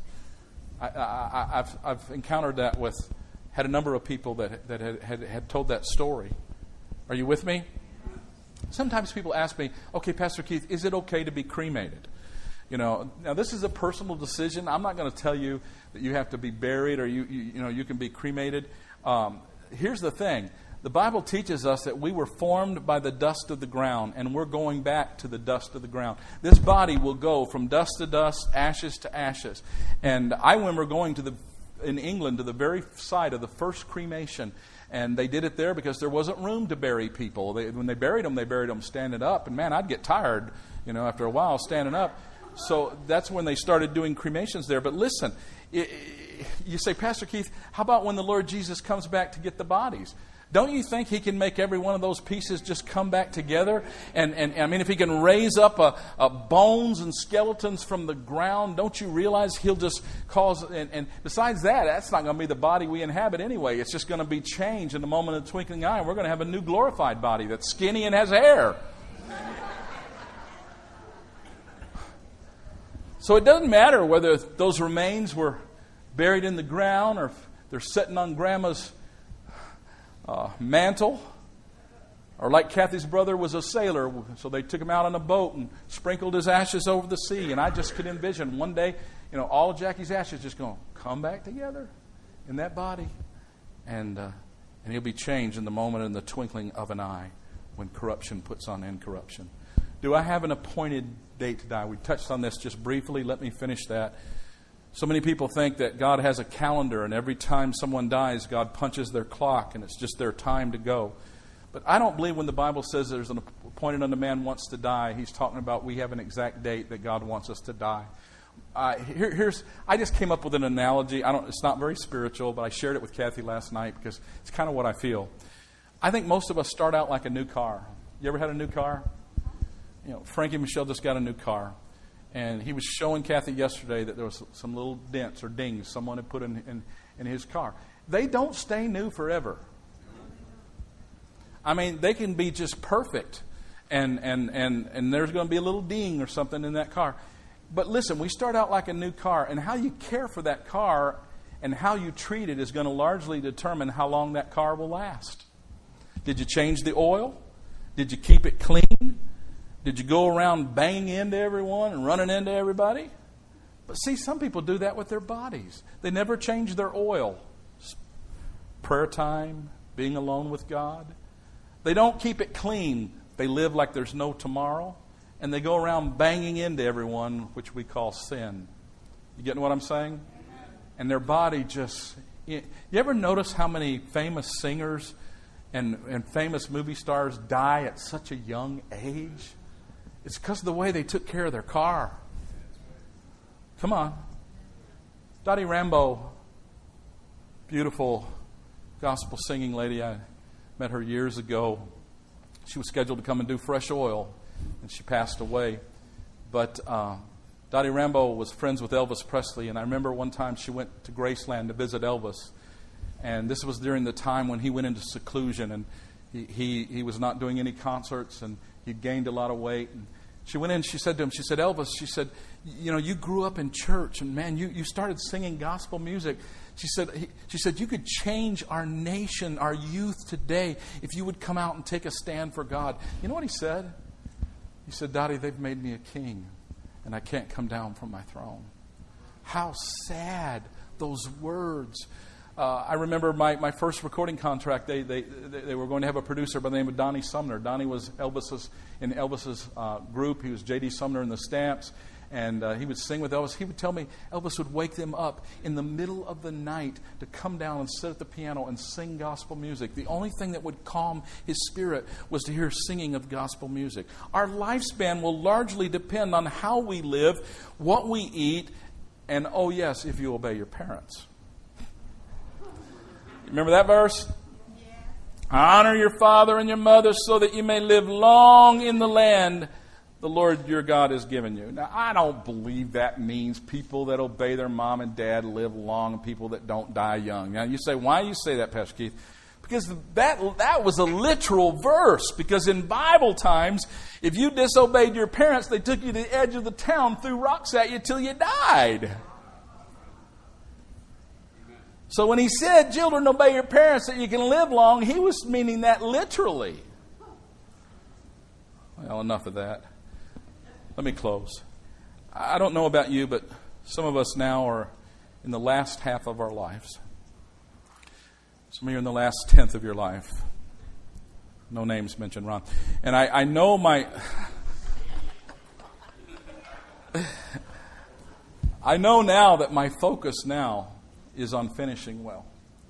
I've encountered that had a number of people that had told that story. Are you with me? Sometimes people ask me, okay, Pastor Keith, is it okay to be cremated? Now this is a personal decision. I'm not going to tell you that you have to be buried or you can be cremated. Here's the thing. The Bible teaches us that we were formed by the dust of the ground, and we're going back to the dust of the ground. This body will go from dust to dust, ashes to ashes. And I remember going in England to the very site of the first cremation, and they did it there because there wasn't room to bury people. When they buried them standing up, and man, I'd get tired, after a while standing up. So that's when they started doing cremations there. But listen, you say, Pastor Keith, how about when the Lord Jesus comes back to get the bodies? Don't you think He can make every one of those pieces just come back together? And I mean, if He can raise up bones and skeletons from the ground, don't you realize He'll just cause... And besides that, that's not going to be the body we inhabit anyway. It's just going to be changed in the moment of the twinkling eye. And we're going to have a new glorified body that's skinny and has hair. So it doesn't matter whether those remains were buried in the ground or if they're sitting on Grandma's mantle, or like Kathy's brother was a sailor, so they took him out on a boat and sprinkled his ashes over the sea. And I just could envision one day, all of Jackie's ashes just going to come back together in that body, and he'll be changed in the moment, in the twinkling of an eye, when corruption puts on incorruption. Do I have an appointed date to die? We touched on this just briefly. Let me finish that. So many people think that God has a calendar, and every time someone dies, God punches their clock, and it's just their time to go. But I don't believe when the Bible says there's an appointed unto man wants to die, He's talking about we have an exact date that God wants us to die. I just came up with an analogy. It's not very spiritual, but I shared it with Kathy last night because it's kind of what I feel. I think most of us start out like a new car. You ever had a new car? Frankie and Michelle just got a new car. And he was showing Kathy yesterday that there was some little dents or dings someone had put in his car. They don't stay new forever. I mean, they can be just perfect. And there's going to be a little ding or something in that car. But listen, we start out like a new car. And how you care for that car and how you treat it is going to largely determine how long that car will last. Did you change the oil? Did you keep it clean? Did you go around banging into everyone and running into everybody? But see, some people do that with their bodies. They never change their oil. Prayer time, being alone with God. They don't keep it clean. They live like there's no tomorrow. And they go around banging into everyone, which we call sin. You getting what I'm saying? And their body just... You ever notice how many famous singers, and famous movie stars die at such a young age? It's because of the way they took care of their car. Come on. Dottie Rambo, beautiful gospel singing lady. I met her years ago. She was scheduled to come and do Fresh Oil, and she passed away. But Dottie Rambo was friends with Elvis Presley, and I remember one time she went to Graceland to visit Elvis. And this was during the time when he went into seclusion, and he was not doing any concerts, and he'd gained a lot of weight. And she went in, she said to him, she said, Elvis, she said, you know, you grew up in church, and man, you started singing gospel music. She said, you could change our nation, our youth today, if you would come out and take a stand for God. You know what he said? He said, Dottie, they've made me a king, and I can't come down from my throne. How sad those words. I remember my first recording contract. They were going to have a producer by the name of Donnie Sumner. Donnie was in Elvis's group. He was J.D. Sumner in the Stamps, and he would sing with Elvis. He would tell me Elvis would wake them up in the middle of the night to come down and sit at the piano and sing gospel music. The only thing that would calm his spirit was to hear singing of gospel music. Our lifespan will largely depend on how we live, what we eat, and, oh yes, if you obey your parents. Remember that verse? Yeah. Honor your father and your mother so that you may live long in the land the Lord your God has given you. Now, I don't believe that means people that obey their mom and dad live long and people that don't die young. Now, you say, why do you say that, Pastor Keith? Because that was a literal verse. Because in Bible times, if you disobeyed your parents, they took you to the edge of the town, threw rocks at you till you died. So when he said, children, obey your parents that you can live long, he was meaning that literally. Well, enough of that. Let me close. I don't know about you, but some of us now are in the last half of our lives. Some of you are in the last tenth of your life. No names mentioned, Ron. And I know I know now that my focus now is on finishing well.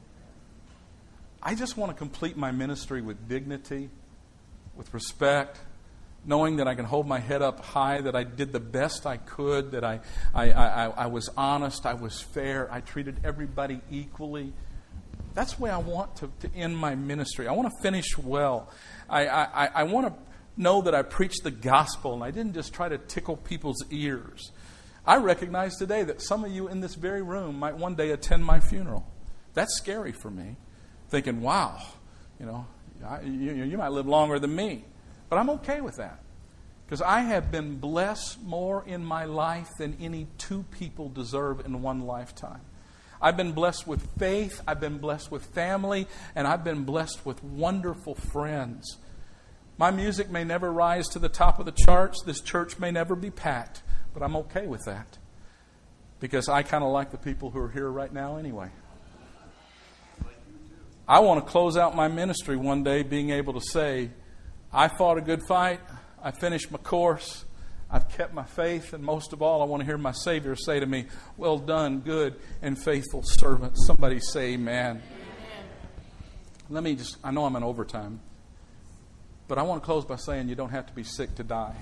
I just want to complete my ministry with dignity, with respect, knowing that I can hold my head up high, that I did the best I could, that I was honest, I was fair, I treated everybody equally. That's the way I want to end my ministry. I want to finish well. I want to know that I preached the gospel and I didn't just try to tickle people's ears. I recognize today that some of you in this very room might one day attend my funeral. That's scary for me, thinking, wow, you might live longer than me. But I'm okay with that because I have been blessed more in my life than any two people deserve in one lifetime. I've been blessed with faith, I've been blessed with family, and I've been blessed with wonderful friends. My music may never rise to the top of the charts. This church may never be packed. But I'm okay with that because I kind of like the people who are here right now anyway. I want to close out my ministry one day being able to say, I fought a good fight, I finished my course, I've kept my faith, and most of all, I want to hear my Savior say to me, well done, good and faithful servant. Somebody say amen. I know I'm in overtime, but I want to close by saying you don't have to be sick to die.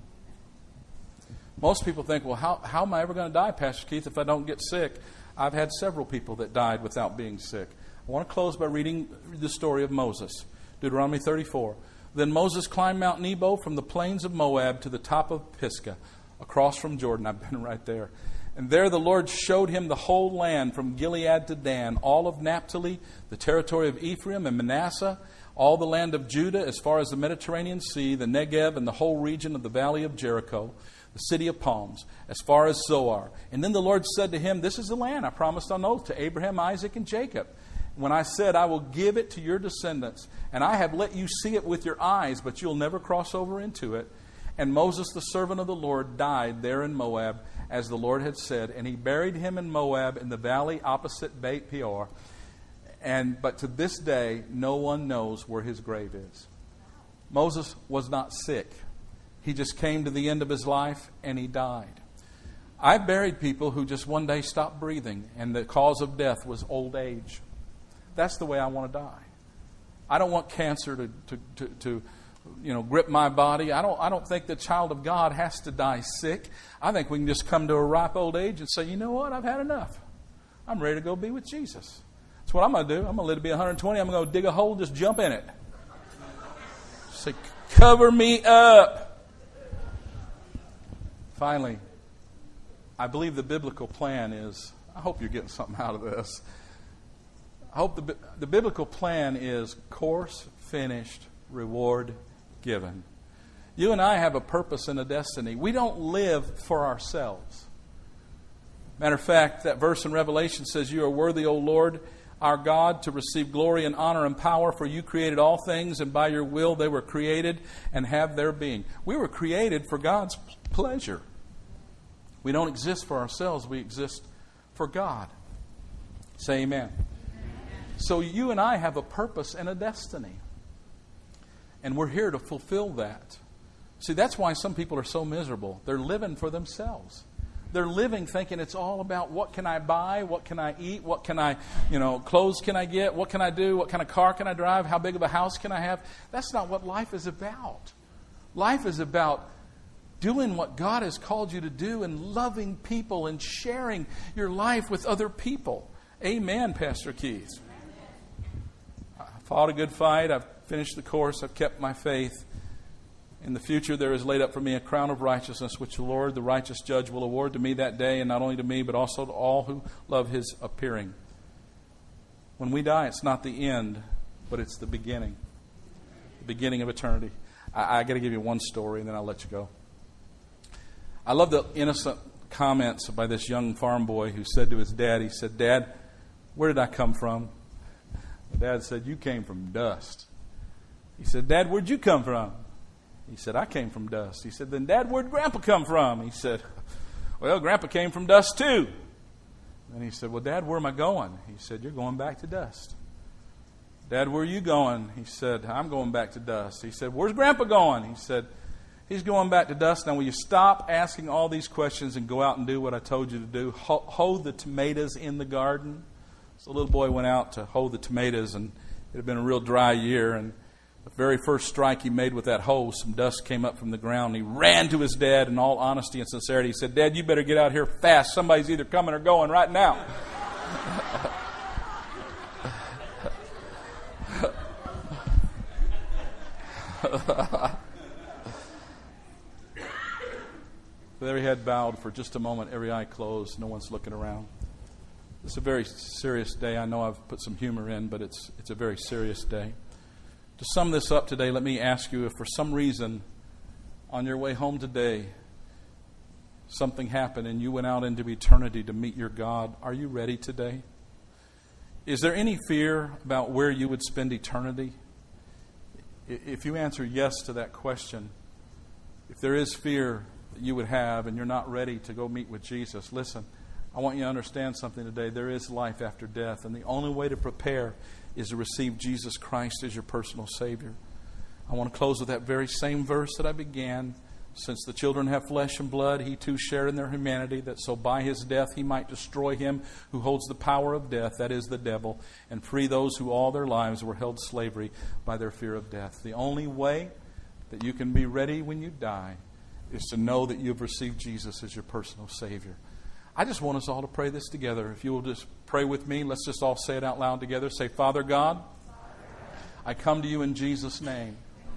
Most people think, well, how am I ever going to die, Pastor Keith, if I don't get sick? I've had several people that died without being sick. I want to close by reading the story of Moses. Deuteronomy 34. Then Moses climbed Mount Nebo from the plains of Moab to the top of Pisgah, across from Jordan. I've been right there. And there the Lord showed him the whole land from Gilead to Dan, all of Naphtali, the territory of Ephraim and Manasseh, all the land of Judah as far as the Mediterranean Sea, the Negev and the whole region of the valley of Jericho, the city of palms, as far as Zoar. And then the Lord said to him, this is the land I promised on oath to Abraham, Isaac, and Jacob. When I said, I will give it to your descendants, and I have let you see it with your eyes, but you'll never cross over into it. And Moses, the servant of the Lord, died there in Moab, as the Lord had said, and he buried him in Moab in the valley opposite Beit Peor. But to this day, no one knows where his grave is. Moses was not sick. He just came to the end of his life and he died. I've buried people who just one day stopped breathing and the cause of death was old age. That's the way I want to die. I don't want cancer to grip my body. I don't think the child of God has to die sick. I think we can just come to a ripe old age and say, you know what, I've had enough. I'm ready to go be with Jesus. That's what I'm going to do. I'm going to let it be 120. I'm going to go dig a hole, just jump in it. Say, cover me up. Finally, I believe the biblical plan is, I hope you're getting something out of this. I hope the biblical plan is course finished, reward given. You and I have a purpose and a destiny. We don't live for ourselves. Matter of fact, that verse in Revelation says, you are worthy, O Lord, our God, to receive glory and honor and power, for you created all things, and by your will they were created and have their being. We were created for God's pleasure. We don't exist for ourselves. We exist for God. Say amen. So you and I have a purpose and a destiny. And we're here to fulfill that. See, that's why some people are so miserable. They're living for themselves. They're living thinking it's all about what can I buy, what can I eat, what can I, clothes can I get, what can I do, what kind of car can I drive, how big of a house can I have. That's not what life is about. Life is about doing what God has called you to do and loving people and sharing your life with other people. Amen, Pastor Keith. I fought a good fight. I've finished the course. I've kept my faith. In the future, there is laid up for me a crown of righteousness, which the Lord, the righteous judge, will award to me that day, and not only to me, but also to all who love His appearing. When we die, it's not the end, but it's the beginning of eternity. I got to give you one story, and then I'll let you go. I love the innocent comments by this young farm boy who said to his dad, he said, Dad, where did I come from? The dad said, you came from dust. He said, Dad, where'd you come from? He said, I came from dust. He said, then Dad, where'd Grandpa come from? He said, well, Grandpa came from dust too. And he said, well, Dad, where am I going? He said, you're going back to dust. Dad, where are you going? He said, I'm going back to dust. He said, where's Grandpa going? He said, he's going back to dust. Now, will you stop asking all these questions and go out and do what I told you to do? Hoe the tomatoes in the garden. So the little boy went out to hoe the tomatoes, and it had been a real dry year, and the very first strike he made with that hoe, some dust came up from the ground. He ran to his dad in all honesty and sincerity. He said, Dad, you better get out here fast. Somebody's either coming or going right now. With every head bowed for just a moment, every eye closed, no one's looking around. It's a very serious day. I know I've put some humor in, but it's a very serious day. To sum this up today, let me ask you, if for some reason on your way home today something happened and you went out into eternity to meet your God, are you ready today? Is there any fear about where you would spend eternity? If you answer yes to that question, if there is fear that you would have and you're not ready to go meet with Jesus, listen, I want you to understand something today. There is life after death, and the only way to prepare is to receive Jesus Christ as your personal Savior. I want to close with that very same verse that I began. Since the children have flesh and blood, He too shared in their humanity, that so by His death He might destroy him who holds the power of death, that is the devil, and free those who all their lives were held slavery by their fear of death. The only way that you can be ready when you die is to know that you've received Jesus as your personal Savior. I just want us all to pray this together. If you will just pray with me, let's just all say it out loud together. Say, Father God, I come to you in Jesus' name.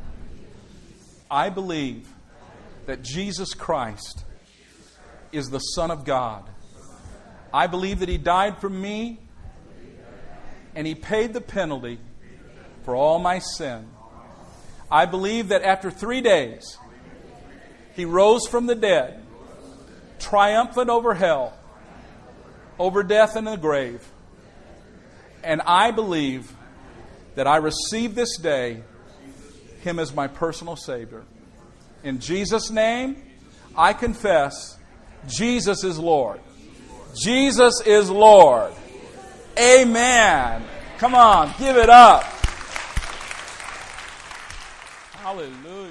I believe that Jesus Christ is the Son of God. I believe that He died for me and He paid the penalty for all my sin. I believe that after 3 days, He rose from the dead, triumphant over hell, over death and the grave. And I believe that I receive this day Him as my personal Savior. In Jesus' name, I confess Jesus is Lord. Jesus is Lord. Amen. Come on, give it up. Hallelujah.